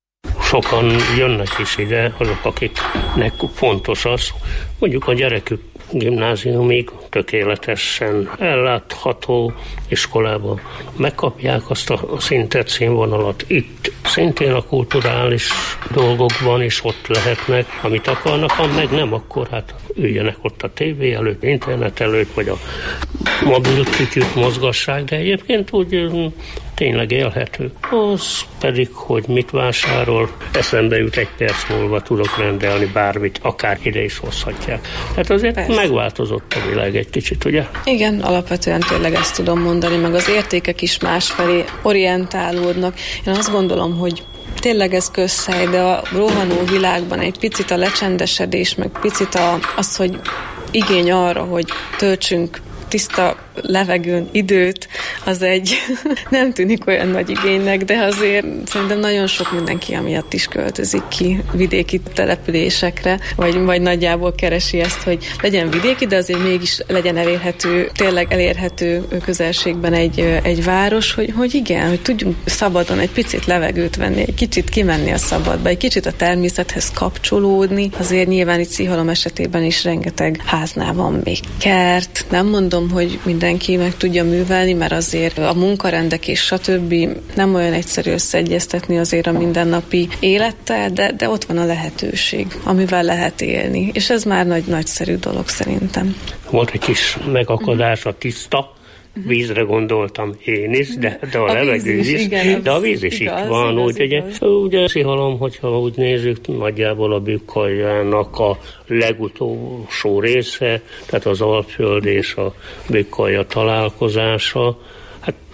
Sokan jönnek is ide, azok, akiknek fontos az, mondjuk a gyerekük gimnáziumig tökéletesen ellátható iskolában megkapják azt a szintet, színvonalat. Itt szintén a kulturális dolgokban is ott lehetnek, amit akarnak, ha meg nem, akkor hát üljenek ott a tévé előtt, internet előtt, vagy a mobilkütyűt mozgassák, de egyébként úgy tényleg élhető. Az pedig, hogy mit vásárol, eszembe jut, 1 perc múlva tudok rendelni bármit, akár ide is hozhatják. Tehát azért persze megváltozott a világ egy kicsit, ugye? Igen, alapvetően tényleg ezt tudom mondani, meg az értékek is másfelé orientálódnak. Én azt gondolom, hogy tényleg ez közhely, de a rohanó világban egy picit a lecsendesedés, meg picit az, hogy igény arra, hogy töltsünk tiszta levegőn időt, az egy nem tűnik olyan nagy igénynek, de azért szerintem nagyon sok mindenki amiatt is költözik ki vidéki településekre, vagy nagyjából keresi ezt, hogy legyen vidéki, de azért mégis legyen elérhető, tényleg elérhető közelségben egy város, hogy igen, hogy tudjunk szabadon egy picit levegőt venni, egy kicsit kimenni a szabadba, egy kicsit a természethez kapcsolódni. Azért nyilván itt Szihalom esetében is rengeteg háznál van még kert. Nem mondom, hogy mindenki meg tudja művelni, mert azért a munkarendek és stb. Nem olyan egyszerű összeegyeztetni azért a mindennapi élettel, de ott van a lehetőség, amivel lehet élni. És ez már nagyszerű dolog szerintem. Volt egy kis megakadás a tiszta vízre gondoltam én is, de a levegő is, igen, de a víz is igaz, itt van. Ugye Szihalom, hogyha úgy nézzük, nagyjából a Bükkaljának a legutolsó része, tehát az Alföld és a Bükkalja találkozása, hát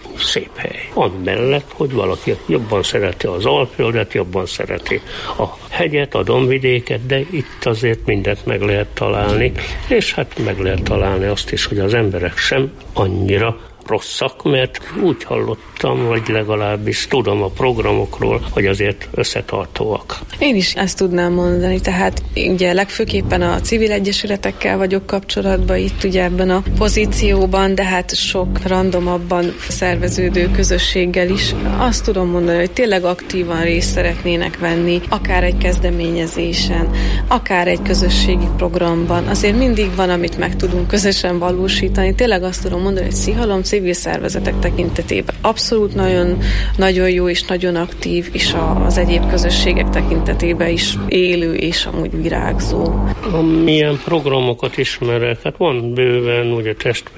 szép hely. Amellett, hogy valaki jobban szereti az Alföldet, jobban szereti a hegyet, a dombvidéket, de itt azért mindent meg lehet találni, és hát meg lehet találni azt is, hogy az emberek sem annyira rosszak, mert úgy hallottam, vagy legalábbis tudom a programokról, hogy azért összetartóak. Én is ezt tudnám mondani, tehát ugye legfőképpen a civil egyesületekkel vagyok kapcsolatban itt ugye ebben a pozícióban, de hát sok randomabban szerveződő közösséggel is. Azt tudom mondani, hogy tényleg aktívan részt szeretnének venni, akár egy kezdeményezésen, akár egy közösségi programban. Azért mindig van, amit meg tudunk közösen valósítani. Tényleg azt tudom mondani, hogy Szihalom civil szervezetek tekintetében abszolút nagyon, nagyon jó és nagyon aktív, és az egyéb közösségek tekintetében is élő és amúgy virágzó. Milyen programokat ismerek? Hát van bőven ugye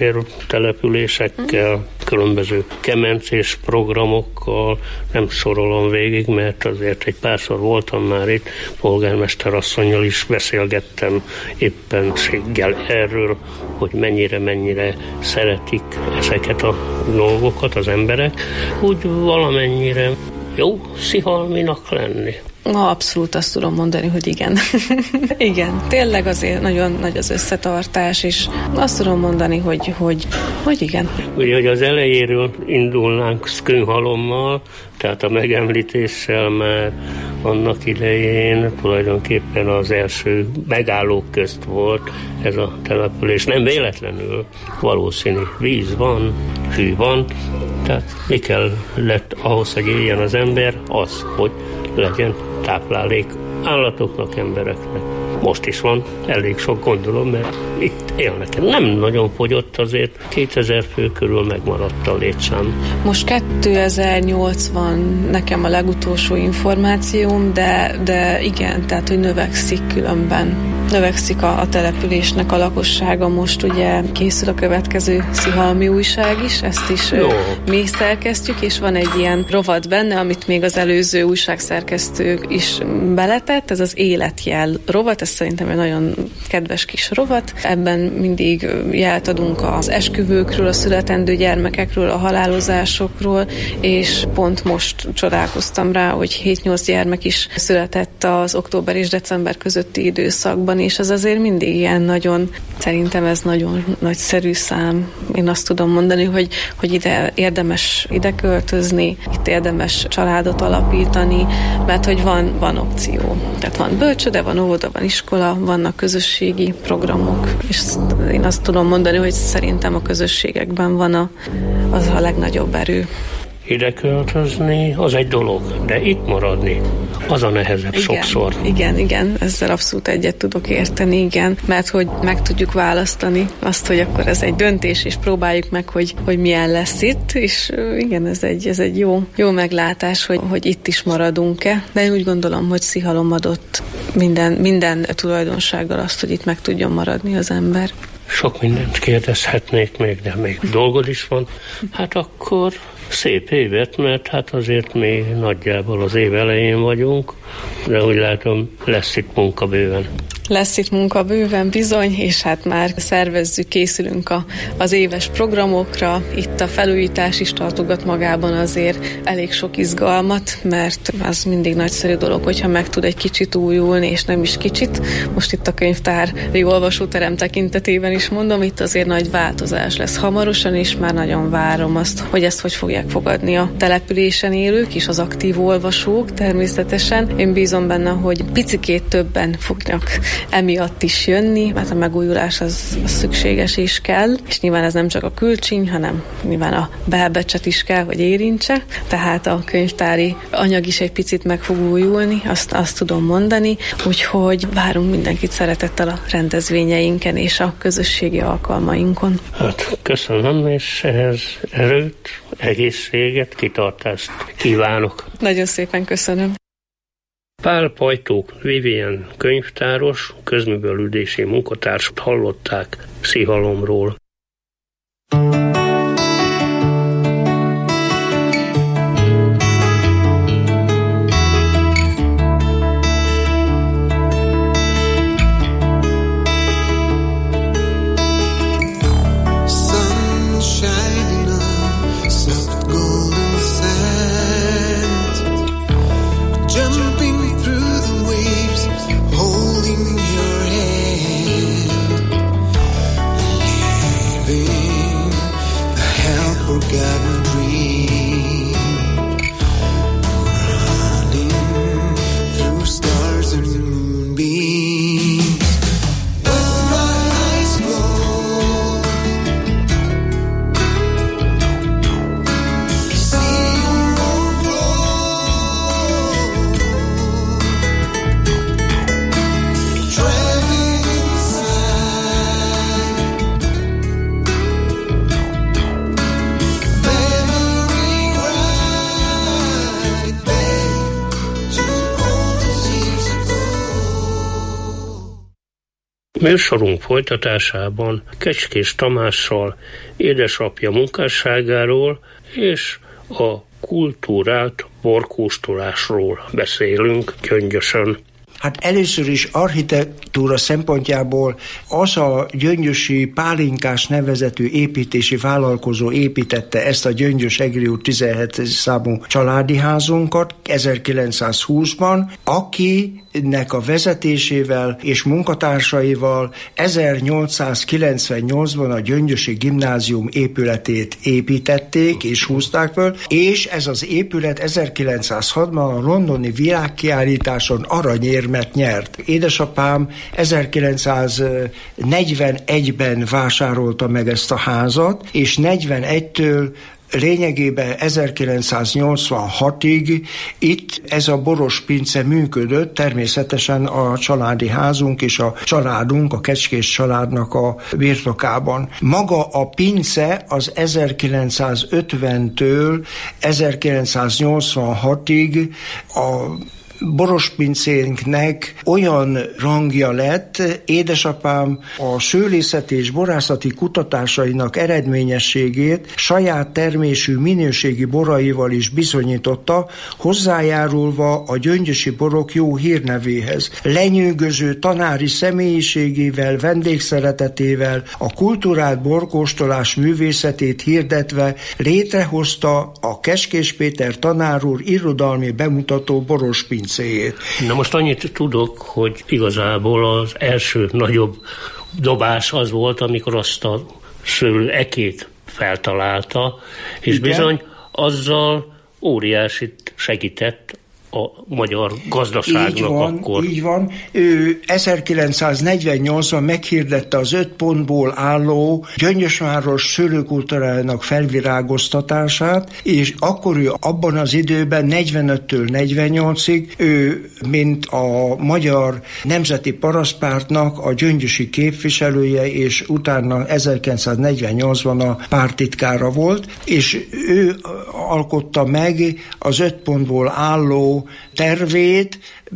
testvértelepülésekkel, különböző kemencés programokkal, nem sorolom végig, mert azért egy párszor voltam már itt, polgármester asszonnyal is beszélgettem éppenséggel erről, hogy mennyire szeretik ezeket a dolgokat az emberek, úgy valamennyire jó szihalminak lenni. Abszolút azt tudom mondani, hogy igen. Igen, tényleg azért nagyon nagy az összetartás, és azt tudom mondani, hogy igen. Ugye, hogy az elejéről indulnánk Szkünhalommal, tehát a megemlítéssel már annak idején tulajdonképpen az első megállók közt volt ez a település. Nem véletlenül, valószínű víz van, hű van, tehát mi kellett ahhoz, hogy éljen az ember, az, hogy legyen táplálék állatoknak, embereknek. Most is van, elég sok gondolom, mert itt élnek. Nem nagyon fogyott azért, 2000 fő körül megmaradt a létszám. Most 2080 nekem a legutolsó információm, de igen, tehát hogy növekszik különben. Növekszik a településnek a lakossága, most ugye készül a következő Szihalmi újság is, ezt is mi szerkesztjük, és van egy ilyen rovat benne, amit még az előző újságszerkesztő is beletett, ez az életjel rovat, ez szerintem egy nagyon kedves kis rovat. Ebben mindig jelt adunk az esküvőkről, a születendő gyermekekről, a halálozásokról, és pont most csodálkoztam rá, hogy 7-8 gyermek is született az október és december közötti időszakban, és ez azért mindig ilyen nagyon, szerintem ez nagyon nagyszerű szám. Én azt tudom mondani, hogy ide érdemes ide költözni, itt érdemes családot alapítani, mert hogy van opció. Tehát van bölcsőde, van óvoda, van iskola, vannak közösségi programok, és én azt tudom mondani, hogy szerintem a közösségekben van az a legnagyobb erő. Ide költözni, az egy dolog, de itt maradni, az a nehezebb sokszor. Igen, ezzel abszolút egyet tudok érteni, igen, mert hogy meg tudjuk választani azt, hogy akkor ez egy döntés, és próbáljuk meg, hogy milyen lesz itt, és igen, ez egy jó meglátás, hogy itt is maradunk-e, de én úgy gondolom, hogy Szihalom adott minden tulajdonsággal azt, hogy itt meg tudjon maradni az ember. Sok mindent kérdezhetnék még, de még dolgod is van. Hát akkor szép évet, mert hát azért még nagyjából az év elején vagyunk, de úgy látom, lesz itt munka bőven. Lesz itt munka bőven bizony, és hát már szervezzük, készülünk az éves programokra. Itt a felújítás is tartogat magában azért elég sok izgalmat, mert az mindig nagyszerű dolog, hogyha meg tud egy kicsit újulni, és nem is kicsit. Most itt a könyvtári olvasóterem tekintetében is mondom, itt azért nagy változás lesz hamarosan, és már nagyon várom azt, hogy ezt hogy fogják fogadni a településen élők és az aktív olvasók természetesen. Én bízom benne, hogy picikét többen fognak emiatt is jönni, mert a megújulás az szükséges és kell, és nyilván ez nem csak a külcsíny, hanem nyilván a belbecset is kell, hogy érintse, tehát a könyvtári anyag is egy picit meg fog újulni, azt tudom mondani, úgyhogy várunk mindenkit szeretettel a rendezvényeinken és a közösségi alkalmainkon. Hát köszönöm, és ehhez erőt, egészséget, kitartást kívánok. Nagyon szépen köszönöm. Pál Pajtók Vivien könyvtáros, közművelődési munkatársat hallották Szihalomról. Sun shining on soft Műsorunk folytatásában Kecskés Tamással édesapja munkásságáról és a kultúrált borkóstolásról beszélünk Gyöngyösön. Hát először is architektúra szempontjából az a gyöngyösi Pálinkás nevezetű építési vállalkozó építette ezt a Gyöngyös-Egri út 17. számú családi házunkat 1920-ban, akinek a vezetésével és munkatársaival 1898-ban a Gyöngyösi Gimnázium épületét építették és húzták föl, és ez az épület 1906-ban a londoni világkiállításon aranyérmet nyert. Édesapám 1941-ben vásárolta meg ezt a házat, és 41-től lényegében 1986-ig itt ez a boros pince működött, természetesen a családi házunk és a családunk, a Kecskés családnak a birtokában. Maga a pince az 1950-től 1986-ig a borospincénknek olyan rangja lett, édesapám a szőlészeti és borászati kutatásainak eredményességét saját termésű minőségi boraival is bizonyította, hozzájárulva a gyöngyösi borok jó hírnevéhez. Lenyűgöző tanári személyiségével, vendégszeretetével, a kulturált borkóstolás művészetét hirdetve létrehozta a Kecskés Péter tanár úr irodalmi bemutató borospincét. Na most annyit tudok, hogy igazából az első nagyobb dobás az volt, amikor azt a szőlő ekét feltalálta, és igen, bizony azzal óriásit segített a magyar gazdaságnak akkor. Így van. Ő 1948-ban meghirdette az 5 pontból álló Gyöngyösváros szőlőkultúrájának felvirágoztatását, és akkor ő abban az időben 45-től 48-ig ő, mint a Magyar Nemzeti Parasztpártnak a gyöngyösi képviselője, és utána 1948-ban a párttitkára volt, és ő alkotta meg az 5 pontból álló tervét,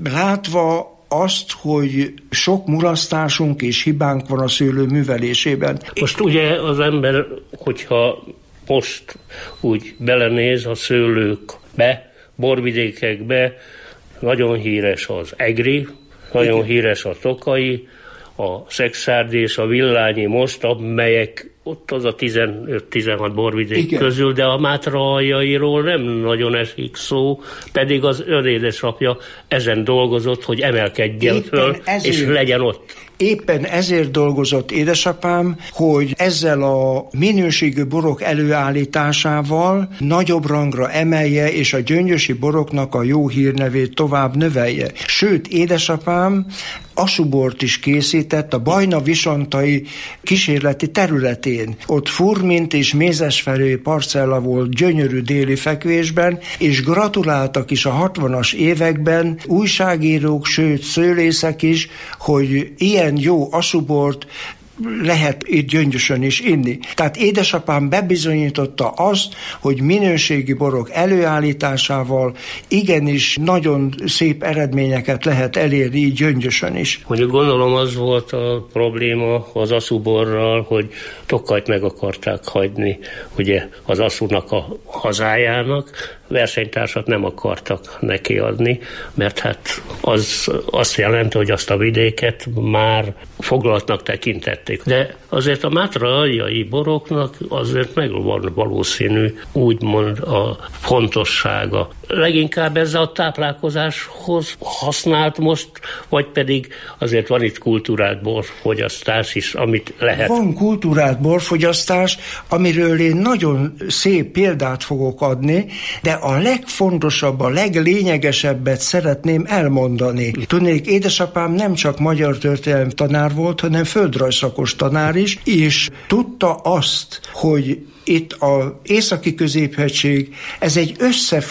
látva azt, hogy sok mulasztásunk és hibánk van a szőlő művelésében. Most ugye az ember, hogyha most úgy belenéz a szőlőkbe, borvidékekbe, nagyon híres az egri, nagyon igen, híres a tokai, a Szekszárdi és a Villányi most, amelyek ott az a 15-16 borvidék igen, közül, de a Mátra aljairól nem nagyon esik szó, pedig az ön édesapja ezen dolgozott, hogy emelkedjen föl, és legyen ott. Éppen ezért dolgozott édesapám, hogy ezzel a minőségű borok előállításával nagyobb rangra emelje, és a gyöngyösi boroknak a jó hírnevét tovább növelje. Sőt, édesapám asubort is készített a Bajna-Visontai kísérleti területén. Ott furmint és mézesfelői parcella volt gyönyörű déli fekvésben, és gratuláltak is a 60-as években újságírók, sőt szőlészek is, hogy ilyen jó asubort lehet itt Gyöngyösön is inni. Tehát édesapám bebizonyította azt, hogy minőségi borok előállításával igenis nagyon szép eredményeket lehet elérni így Gyöngyösön is. Mondjuk gondolom az volt a probléma az aszuborral, hogy Tokajt meg akarták hagyni, ugye az aszúnak a hazájának, versenytársat nem akartak neki adni, mert hát az azt jelenti, hogy azt a vidéket már foglaltnak tekintették. De azért a Mátra aljai boroknak azért meg van valószínű, úgymond a fontossága. Leginkább ez a táplálkozáshoz használt most, vagy pedig azért van itt kultúrált borfogyasztás is, amit lehet. Van kultúrált borfogyasztás, amiről én nagyon szép példát fogok adni, de a legfontosabb, a leglényegesebbet szeretném elmondani. Tudnék, édesapám nem csak magyar történelem tanár volt, hanem földrajzszakos tanár is, és tudta azt, hogy itt az Északi Középhegység, ez egy összefüggő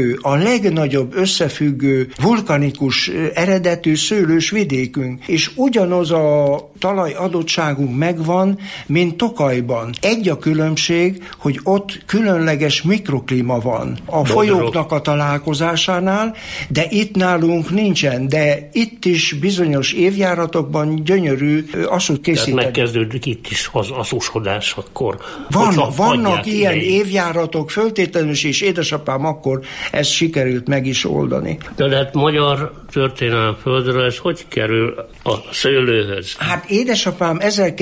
függő, a legnagyobb összefüggő vulkanikus eredetű szőlős vidékünk, és ugyanaz a talajadottságunk megvan, mint Tokajban. Egy a különbség, hogy ott különleges mikroklíma van a folyóknak a találkozásánál, de itt nálunk nincsen, de itt is bizonyos évjáratokban gyönyörű aszút készíteni. Tehát megkezdődik itt is az aszusodás akkor. Vannak ilyen évjáratok, föltétlenül, és édesapám akkor ezt sikerült meg is oldani. De hát magyar történelem földről ez hogy kerül a szőlőhöz? Hát édesapám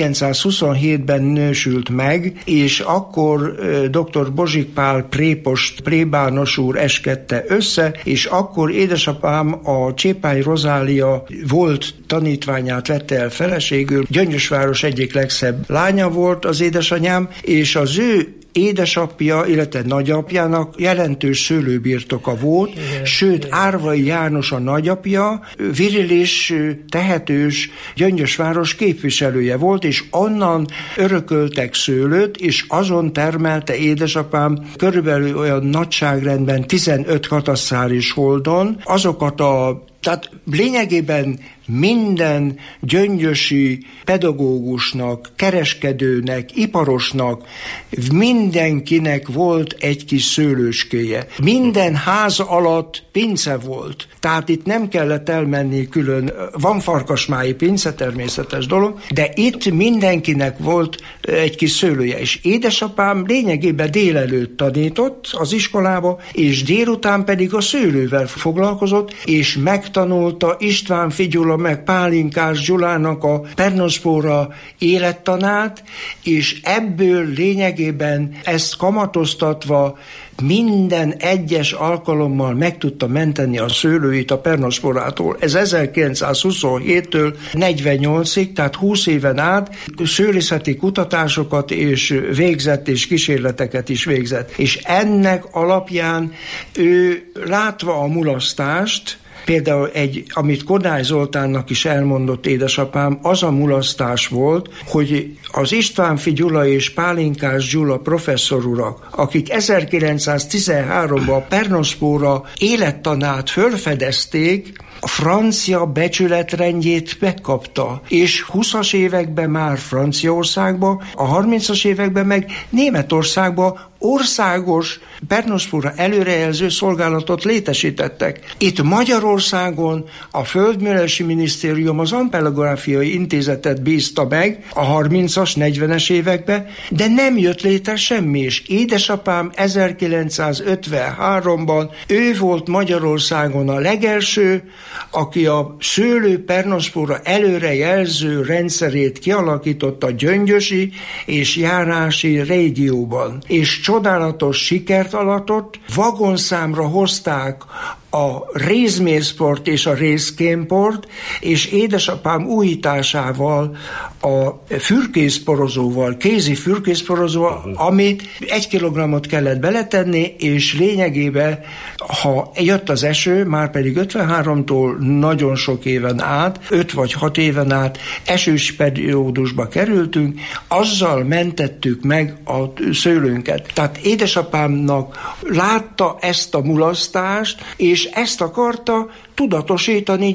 1927-ben nősült meg, és akkor dr. Bozsik Pál prépost, plébános úr eskedte össze, és akkor édesapám a Csépány Rozália volt tanítványát vette el feleségül. Gyöngyösváros egyik legszebb lánya volt az édesanyám, és az ő édesapja, illetve nagyapjának jelentős szőlőbirtoka volt, sőt Árvai János a nagyapja virilis, tehetős Gyöngyösváros képviselője volt, és onnan örököltek szőlőt, és azon termelte édesapám körülbelül olyan nagyságrendben 15 katasztrális holdon azokat tehát lényegében minden gyöngyösi pedagógusnak, kereskedőnek, iparosnak, mindenkinek volt egy kis szőlőskéje. Minden ház alatt pince volt. Tehát itt nem kellett elmenni külön, van farkasmályi pince, természetes dolog, de itt mindenkinek volt egy kis szőlője. És édesapám lényegében délelőtt tanított az iskolába, és délután pedig a szőlővel foglalkozott, és megtanulta István Figyula meg Pálinkás Gyulának a pernoszpóra élettanát, és ebből lényegében ezt kamatoztatva minden egyes alkalommal meg tudta menteni a szőlőit a pernoszporától. Ez 1927-től 48-ig, tehát 20 éven át szőlészeti kutatásokat és végzett, és kísérleteket is végzett. És ennek alapján ő látva a mulasztást, például amit Kodály Zoltánnak is elmondott édesapám, az a mulasztás volt, hogy az Istvánffy Gyula és Pálinkás Gyula professzorurak, akik 1913-ban a pernoszpóra élettanát fölfedezték, a francia becsületrendjét megkapta, és 20-as években már Franciaországban, a 30-as években meg Németországban országos pernoszpóra előrejelző szolgálatot létesítettek. Itt Magyarországon a Földművelési Minisztérium az Ampelográfiai Intézetet bízta meg a 30-as, 40-es években, de nem jött létre semmi, és édesapám 1953-ban ő volt Magyarországon a legelső, aki a szőlő pernoszpóra előrejelző rendszerét kialakította a gyöngyösi és járási régióban. És csodálatos sikert alatott, vagonszámra hozták a rézmészport és a rézkémport, és édesapám újításával a fürkészporozóval, kézi fürkészporozóval, amit 1 kilogramot kellett beletenni, és lényegében, ha jött az eső, már pedig 53-tól nagyon sok éven át, 5 vagy 6 éven át esős periódusba kerültünk, azzal mentettük meg a szőlőnket. Tehát édesapámnak látta ezt a mulasztást, és ezt akarta tudatosítani.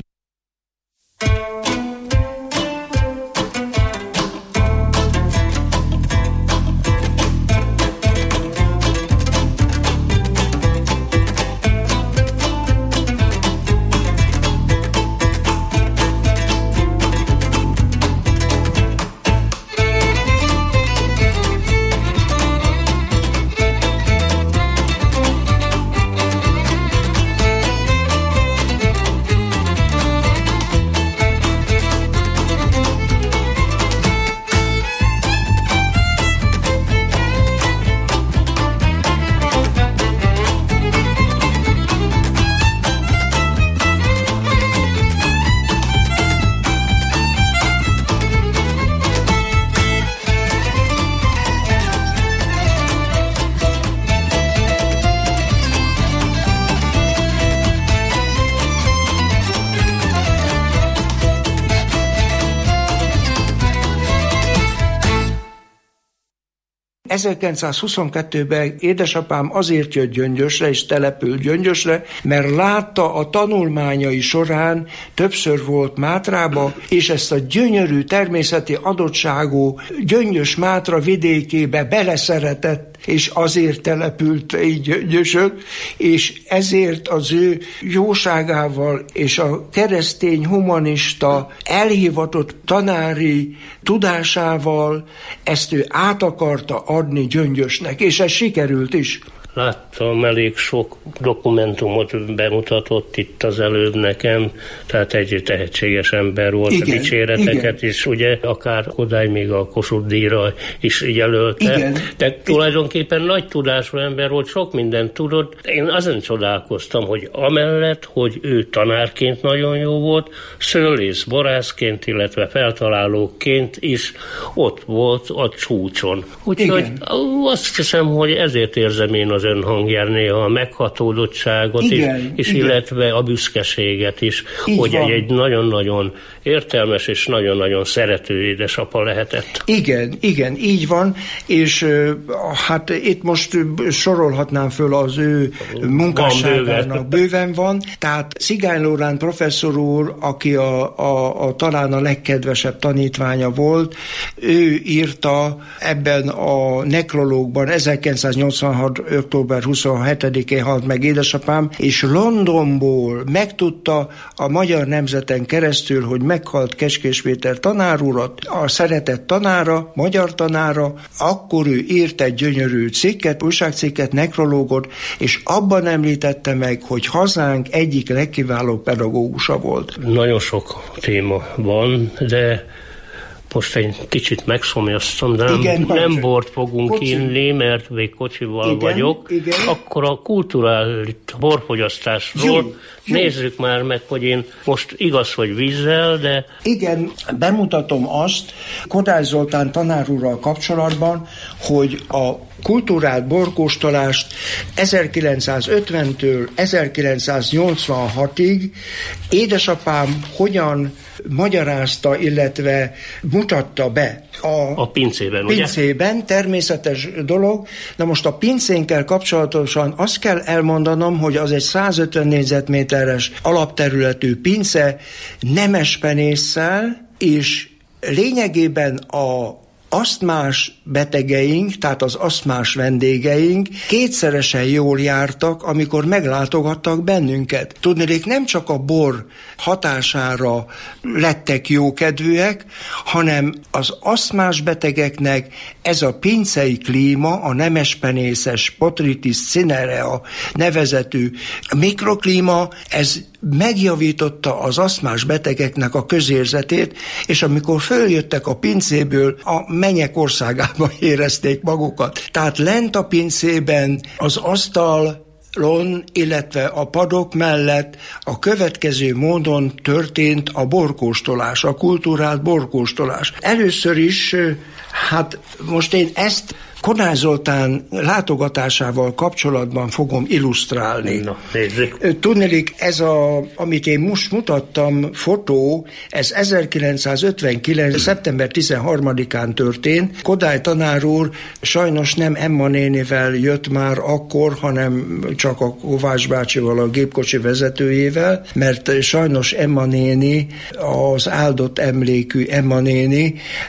1922-ben édesapám azért jött Gyöngyösre és települt Gyöngyösre, mert látta a tanulmányai során, többször volt Mátrába, és ezt a gyönyörű természeti adottságú Gyöngyös-Mátra vidékébe beleszeretett, és azért települt így Gyöngyösön, és ezért az ő jóságával és a keresztény humanista elhivatott tanári tudásával ezt ő át akarta adni Gyöngyösnek, és ez sikerült is. Láttam, elég sok dokumentumot bemutatott itt az előbb nekem, tehát egy tehetséges ember volt, igen, a dicséreteket igen. is, ugye, akár Kodály még a Kossuth-díjra is jelölte. Igen. De tulajdonképpen nagy tudású ember volt, sok mindent tudott. Én azon csodálkoztam, hogy amellett, hogy ő tanárként nagyon jó volt, szőlész, borászként, illetve feltalálóként is ott volt a csúcson. Úgyhogy azt hiszem, hogy ezért érzem én az ön hangján néha a meghatódottságot is, illetve a büszkeséget is, így hogy egy nagyon-nagyon értelmes és nagyon-nagyon szerető édesapa lehetett. Igen, így van, és hát itt most sorolhatnám föl az ő munkásságának, bőven van. Tehát Cigány Loránd professzor úr, aki talán a legkedvesebb tanítványa volt, ő írta ebben a nekrológban 1986. október 27-én halt meg édesapám, és Londonból megtudta a Magyar Nemzeten keresztül, hogy meghalt Kecskés Péter tanár urat, a szeretett tanára, magyar tanára, akkor ő írt egy gyönyörű cikket, újságcikket, nekrológot, és abban említette meg, hogy hazánk egyik legkiválóbb pedagógusa volt. Nagyon sok téma van, de most egy kicsit megszomjaztam, de nem bort fogunk inni, mert még kocsival vagyok. Igen. Akkor a kulturális borfogyasztásról nézzük már meg, hogy én most igaz, hogy vízzel, de... Igen, bemutatom azt Kodály Zoltán tanár úrral kapcsolatban, hogy a kulturált borkóstolást 1950-től 1986-ig édesapám hogyan magyarázta, illetve mutatta be a pincében, ugye? Természetes dolog. Na most a pincénkkel kapcsolatosan azt kell elmondanom, hogy az egy 150 négyzetméteres alapterületű pince nemespenésszel, és lényegében a asztmás betegeink, tehát az asztmás vendégeink kétszeresen jól jártak, amikor meglátogattak bennünket. Tudnék, nem csak a bor hatására lettek jókedvűek, hanem az asztmás betegeknek ez a pincei klíma, a nemespenészes Botrytis cinerea nevezetű mikroklíma, ez megjavította az asztmás betegeknek a közérzetét, és amikor följöttek a pincéből, a mennyek országában érezték magukat. Tehát lent a pincében az asztalon, illetve a padok mellett a következő módon történt a borkóstolás, a kulturált borkóstolás. Először is, hát most én ezt Kodály Zoltán látogatásával kapcsolatban fogom illusztrálni. Na, nézzük. Tudnélik, ez amit én most mutattam, fotó, ez 1959. szeptember 13-án történt. Kodály tanár úr sajnos nem Emma nénivel jött már akkor, hanem csak a Kovács bácsival, a gépkocsi vezetőjével, mert sajnos Emma néni, az áldott emlékű Emma néni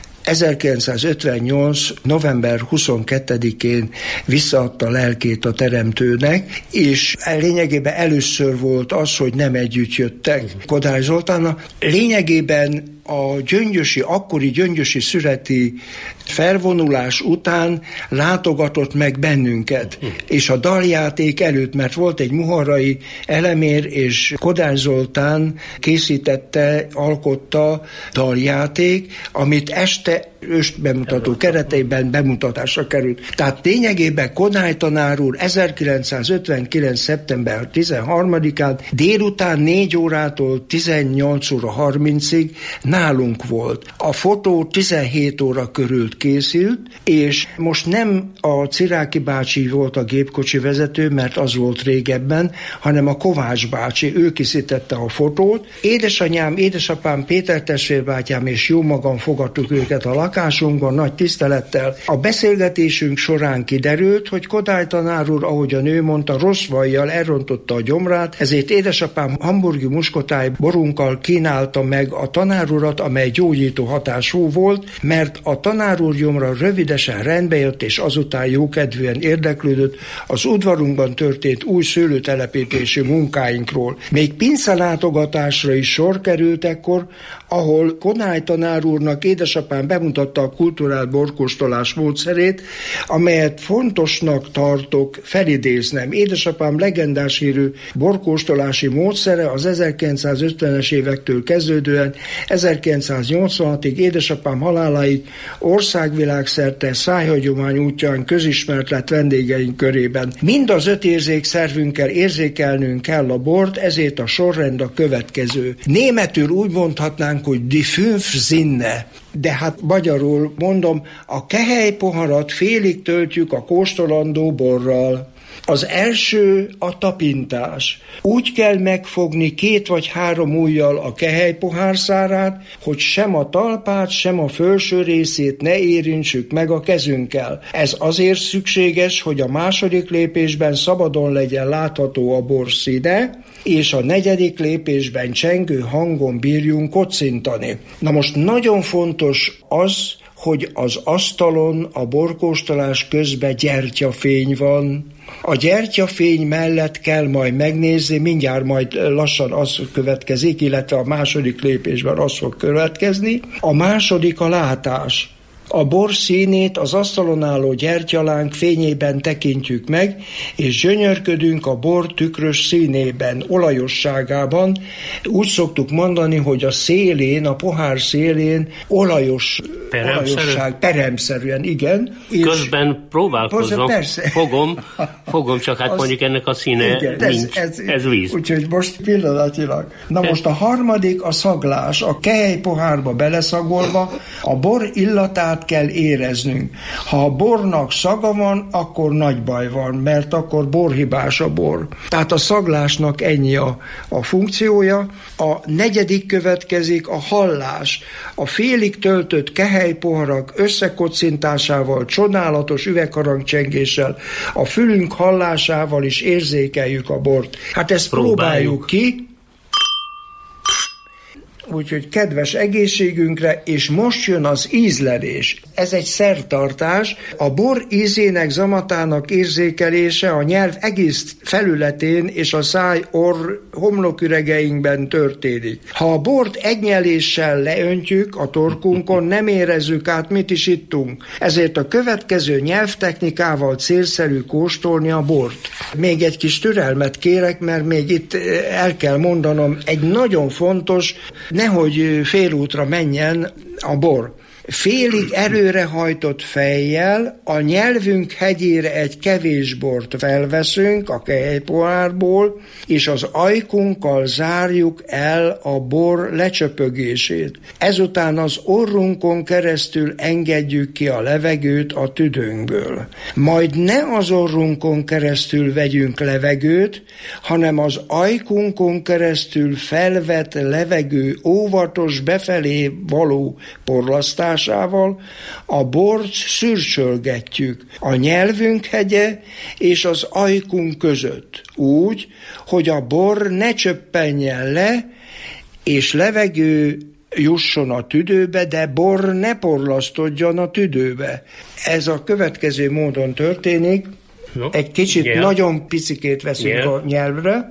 1958. november 22-én visszaadta lelkét a teremtőnek, és lényegében először volt az, hogy nem együtt jöttek Kodály Zoltánnal. Lényegében a akkori gyöngyösi szüreti felvonulás után látogatott meg bennünket, és a daljáték előtt, mert volt egy muharai elemér, és Kodály Zoltán készítette, alkotta daljáték, amit este ősbemutató keretében bemutatásra került. Tehát lényegében Kodály tanár úr 1959. szeptember 13-án délután 4 órától 18 óra 30-ig nálunk volt. A fotó 17 óra körül készült, és most nem a Ciráki bácsi volt a gépkocsi vezető, mert az volt régebben, hanem a Kovács bácsi, ő készítette a fotót. Édesanyám, édesapám, Péter testvérbátyám és jó magam fogadtuk őket a lakásunkban nagy tisztelettel. A beszélgetésünk során kiderült, hogy Kodály tanár úr, ahogy a nő mondta, rossz vajjal elrontotta a gyomrát, ezért édesapám hamburgi muskotáj borunkkal kínálta meg a tanár urat, amely gyógyító hatású volt, mert a tanár úr gyomra rövidesen rendbe jött, és azután jókedvűen érdeklődött az udvarunkban történt új szőlőtelepítési munkáinkról. Még pincelátogatásra is sor került ekkor, ahol Kodály tanár úrnak édesapám bemutatta a kulturált borkóstolás módszerét, amelyet fontosnak tartok felidéznem. Édesapám legendás hírű borkóstolási módszere az 1950-es évektől kezdődően 1986-ig édesapám haláláig országvilágszerte szájhagyomány útján közismert lett vendégeink körében. Mind az 5 érzékszervünkkel érzékelnünk kell a bort, ezért a sorrend a következő. Németül úgy mondhatnánk, hogy die 5 Sinne. De hát magyarul mondom, a kehelypoharat félig töltjük a kóstolandó borral. Az első a tapintás. Úgy kell megfogni 2 vagy 3 ujjal a kehelypohár szárát, hogy sem a talpát, sem a felső részét ne érintsük meg a kezünkkel. Ez azért szükséges, hogy a második lépésben szabadon legyen látható a bor színe, és a 4. lépésben csengő hangon bírjunk kocintani. Na most nagyon fontos az, hogy az asztalon a borkóstolás közben gyertyafény van. A gyertyafény mellett kell majd megnézni, mindjárt majd lassan az következik, illetve a második lépésben az fog következni. A második a látás. A bor színét az asztalon álló gyertyalánk fényében tekintjük meg, és gyönyörködünk a bor tükrös színében, olajosságában. Úgy szoktuk mondani, hogy a szélén, a pohár szélén olajosság, peremszerűen, igen. Közben próbálkozom, fogom, csak hát mondjuk ennek a színe igen, nincs, ez víz. Úgyhogy most pillanatilag. Na most a harmadik a szaglás, a kehelypohárba beleszagolva, a bor illatát kell éreznünk. Ha a bornak szaga van, akkor nagy baj van, mert akkor borhibás a bor. Tehát a szaglásnak ennyi a funkciója. A 4. következik a hallás. A félig töltött kehelypoharak összekocintásával, csodálatos üvegharangcsengéssel, a fülünk hallásával is érzékeljük a bort. Hát ezt próbáljuk ki. Úgyhogy kedves egészségünkre, és most jön az ízlelés. Ez egy szertartás. A bor ízének, zamatának érzékelése a nyelv egész felületén és a száj, orr, homloküregeinkben történik. Ha a bort egy nyeléssel leöntjük a torkunkon, nem érezzük át, mit is ittunk. Ezért a következő nyelvtechnikával célszerű kóstolni a bort. Még egy kis türelmet kérek, mert még itt el kell mondanom egy nagyon fontos, nehogy félútra menjen a bor. Félig előrehajtott fejjel a nyelvünk hegyére egy kevés bort felveszünk a kehelypohárból, és az ajkunkkal zárjuk el a bor lecsöpögését. Ezután az orrunkon keresztül engedjük ki a levegőt a tüdőnkből. Majd ne az orrunkon keresztül vegyünk levegőt, hanem az ajkunkon keresztül felvett levegő óvatos befelé való porlasztásával a bort szürcsölgetjük a nyelvünk hegye és az ajkunk között, úgy, hogy a bor ne csöppenjen le, és levegő jusson a tüdőbe, de bor ne porlasztodjon a tüdőbe. Ez a következő módon történik. Egy kicsit nagyon picikét veszünk a nyelvre.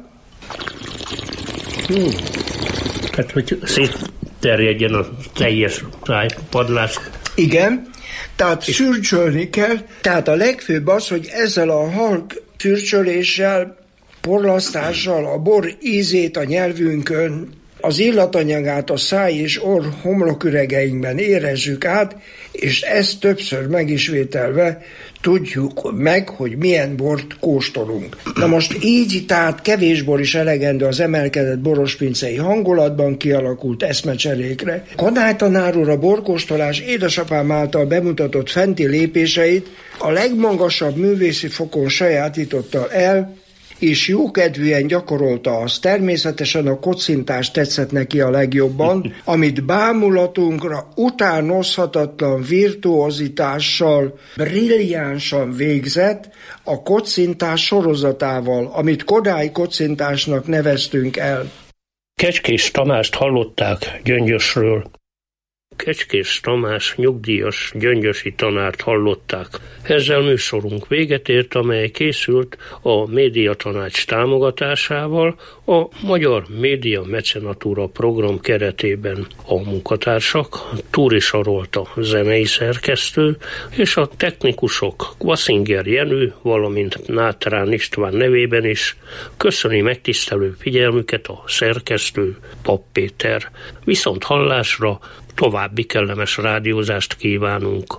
Hát, hogy szétterjedjen a teljes padlás. Igen, tehát szürcsölni kell. Tehát a legfőbb az, hogy ezzel a halk szürcsöléssel, porlasztással a bor ízét a nyelvünkön az illatanyagát a száj és orr homloküregeinkben érezzük át, és ezt többször megismételve tudjuk meg, hogy milyen bort kóstolunk. Na most így, tehát kevés bor is elegendő az emelkedett borospincei hangulatban kialakult eszmecserékre. Kanály tanár úr a borkóstolás édesapám által bemutatott fenti lépéseit a legmagasabb művészi fokon sajátította el, és jókedvűen gyakorolta azt. Természetesen a kocintás tetszett neki a legjobban, amit bámulatunkra utánozhatatlan virtuozitással, brilliánsan végzett a kocintás sorozatával, amit Kodály kocintásnak neveztünk el. Kecskés Tamást hallották Gyöngyösről. Kecskés Tamás nyugdíjas gyöngyösi tanárt hallották. Ezzel műsorunk véget ért, amely készült a Médiatanács támogatásával a Magyar Média Mecenatúra program keretében. A munkatársak Túri Sarolta zenei szerkesztő és a technikusok Kvaszinger Jenő, valamint Nátrán István nevében is köszöni megtisztelő figyelmüket a szerkesztő Papp Péter. Viszont hallásra, további kellemes rádiózást kívánunk.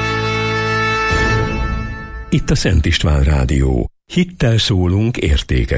Itt a Szent István Rádió. Hittel szólunk, értékekkel.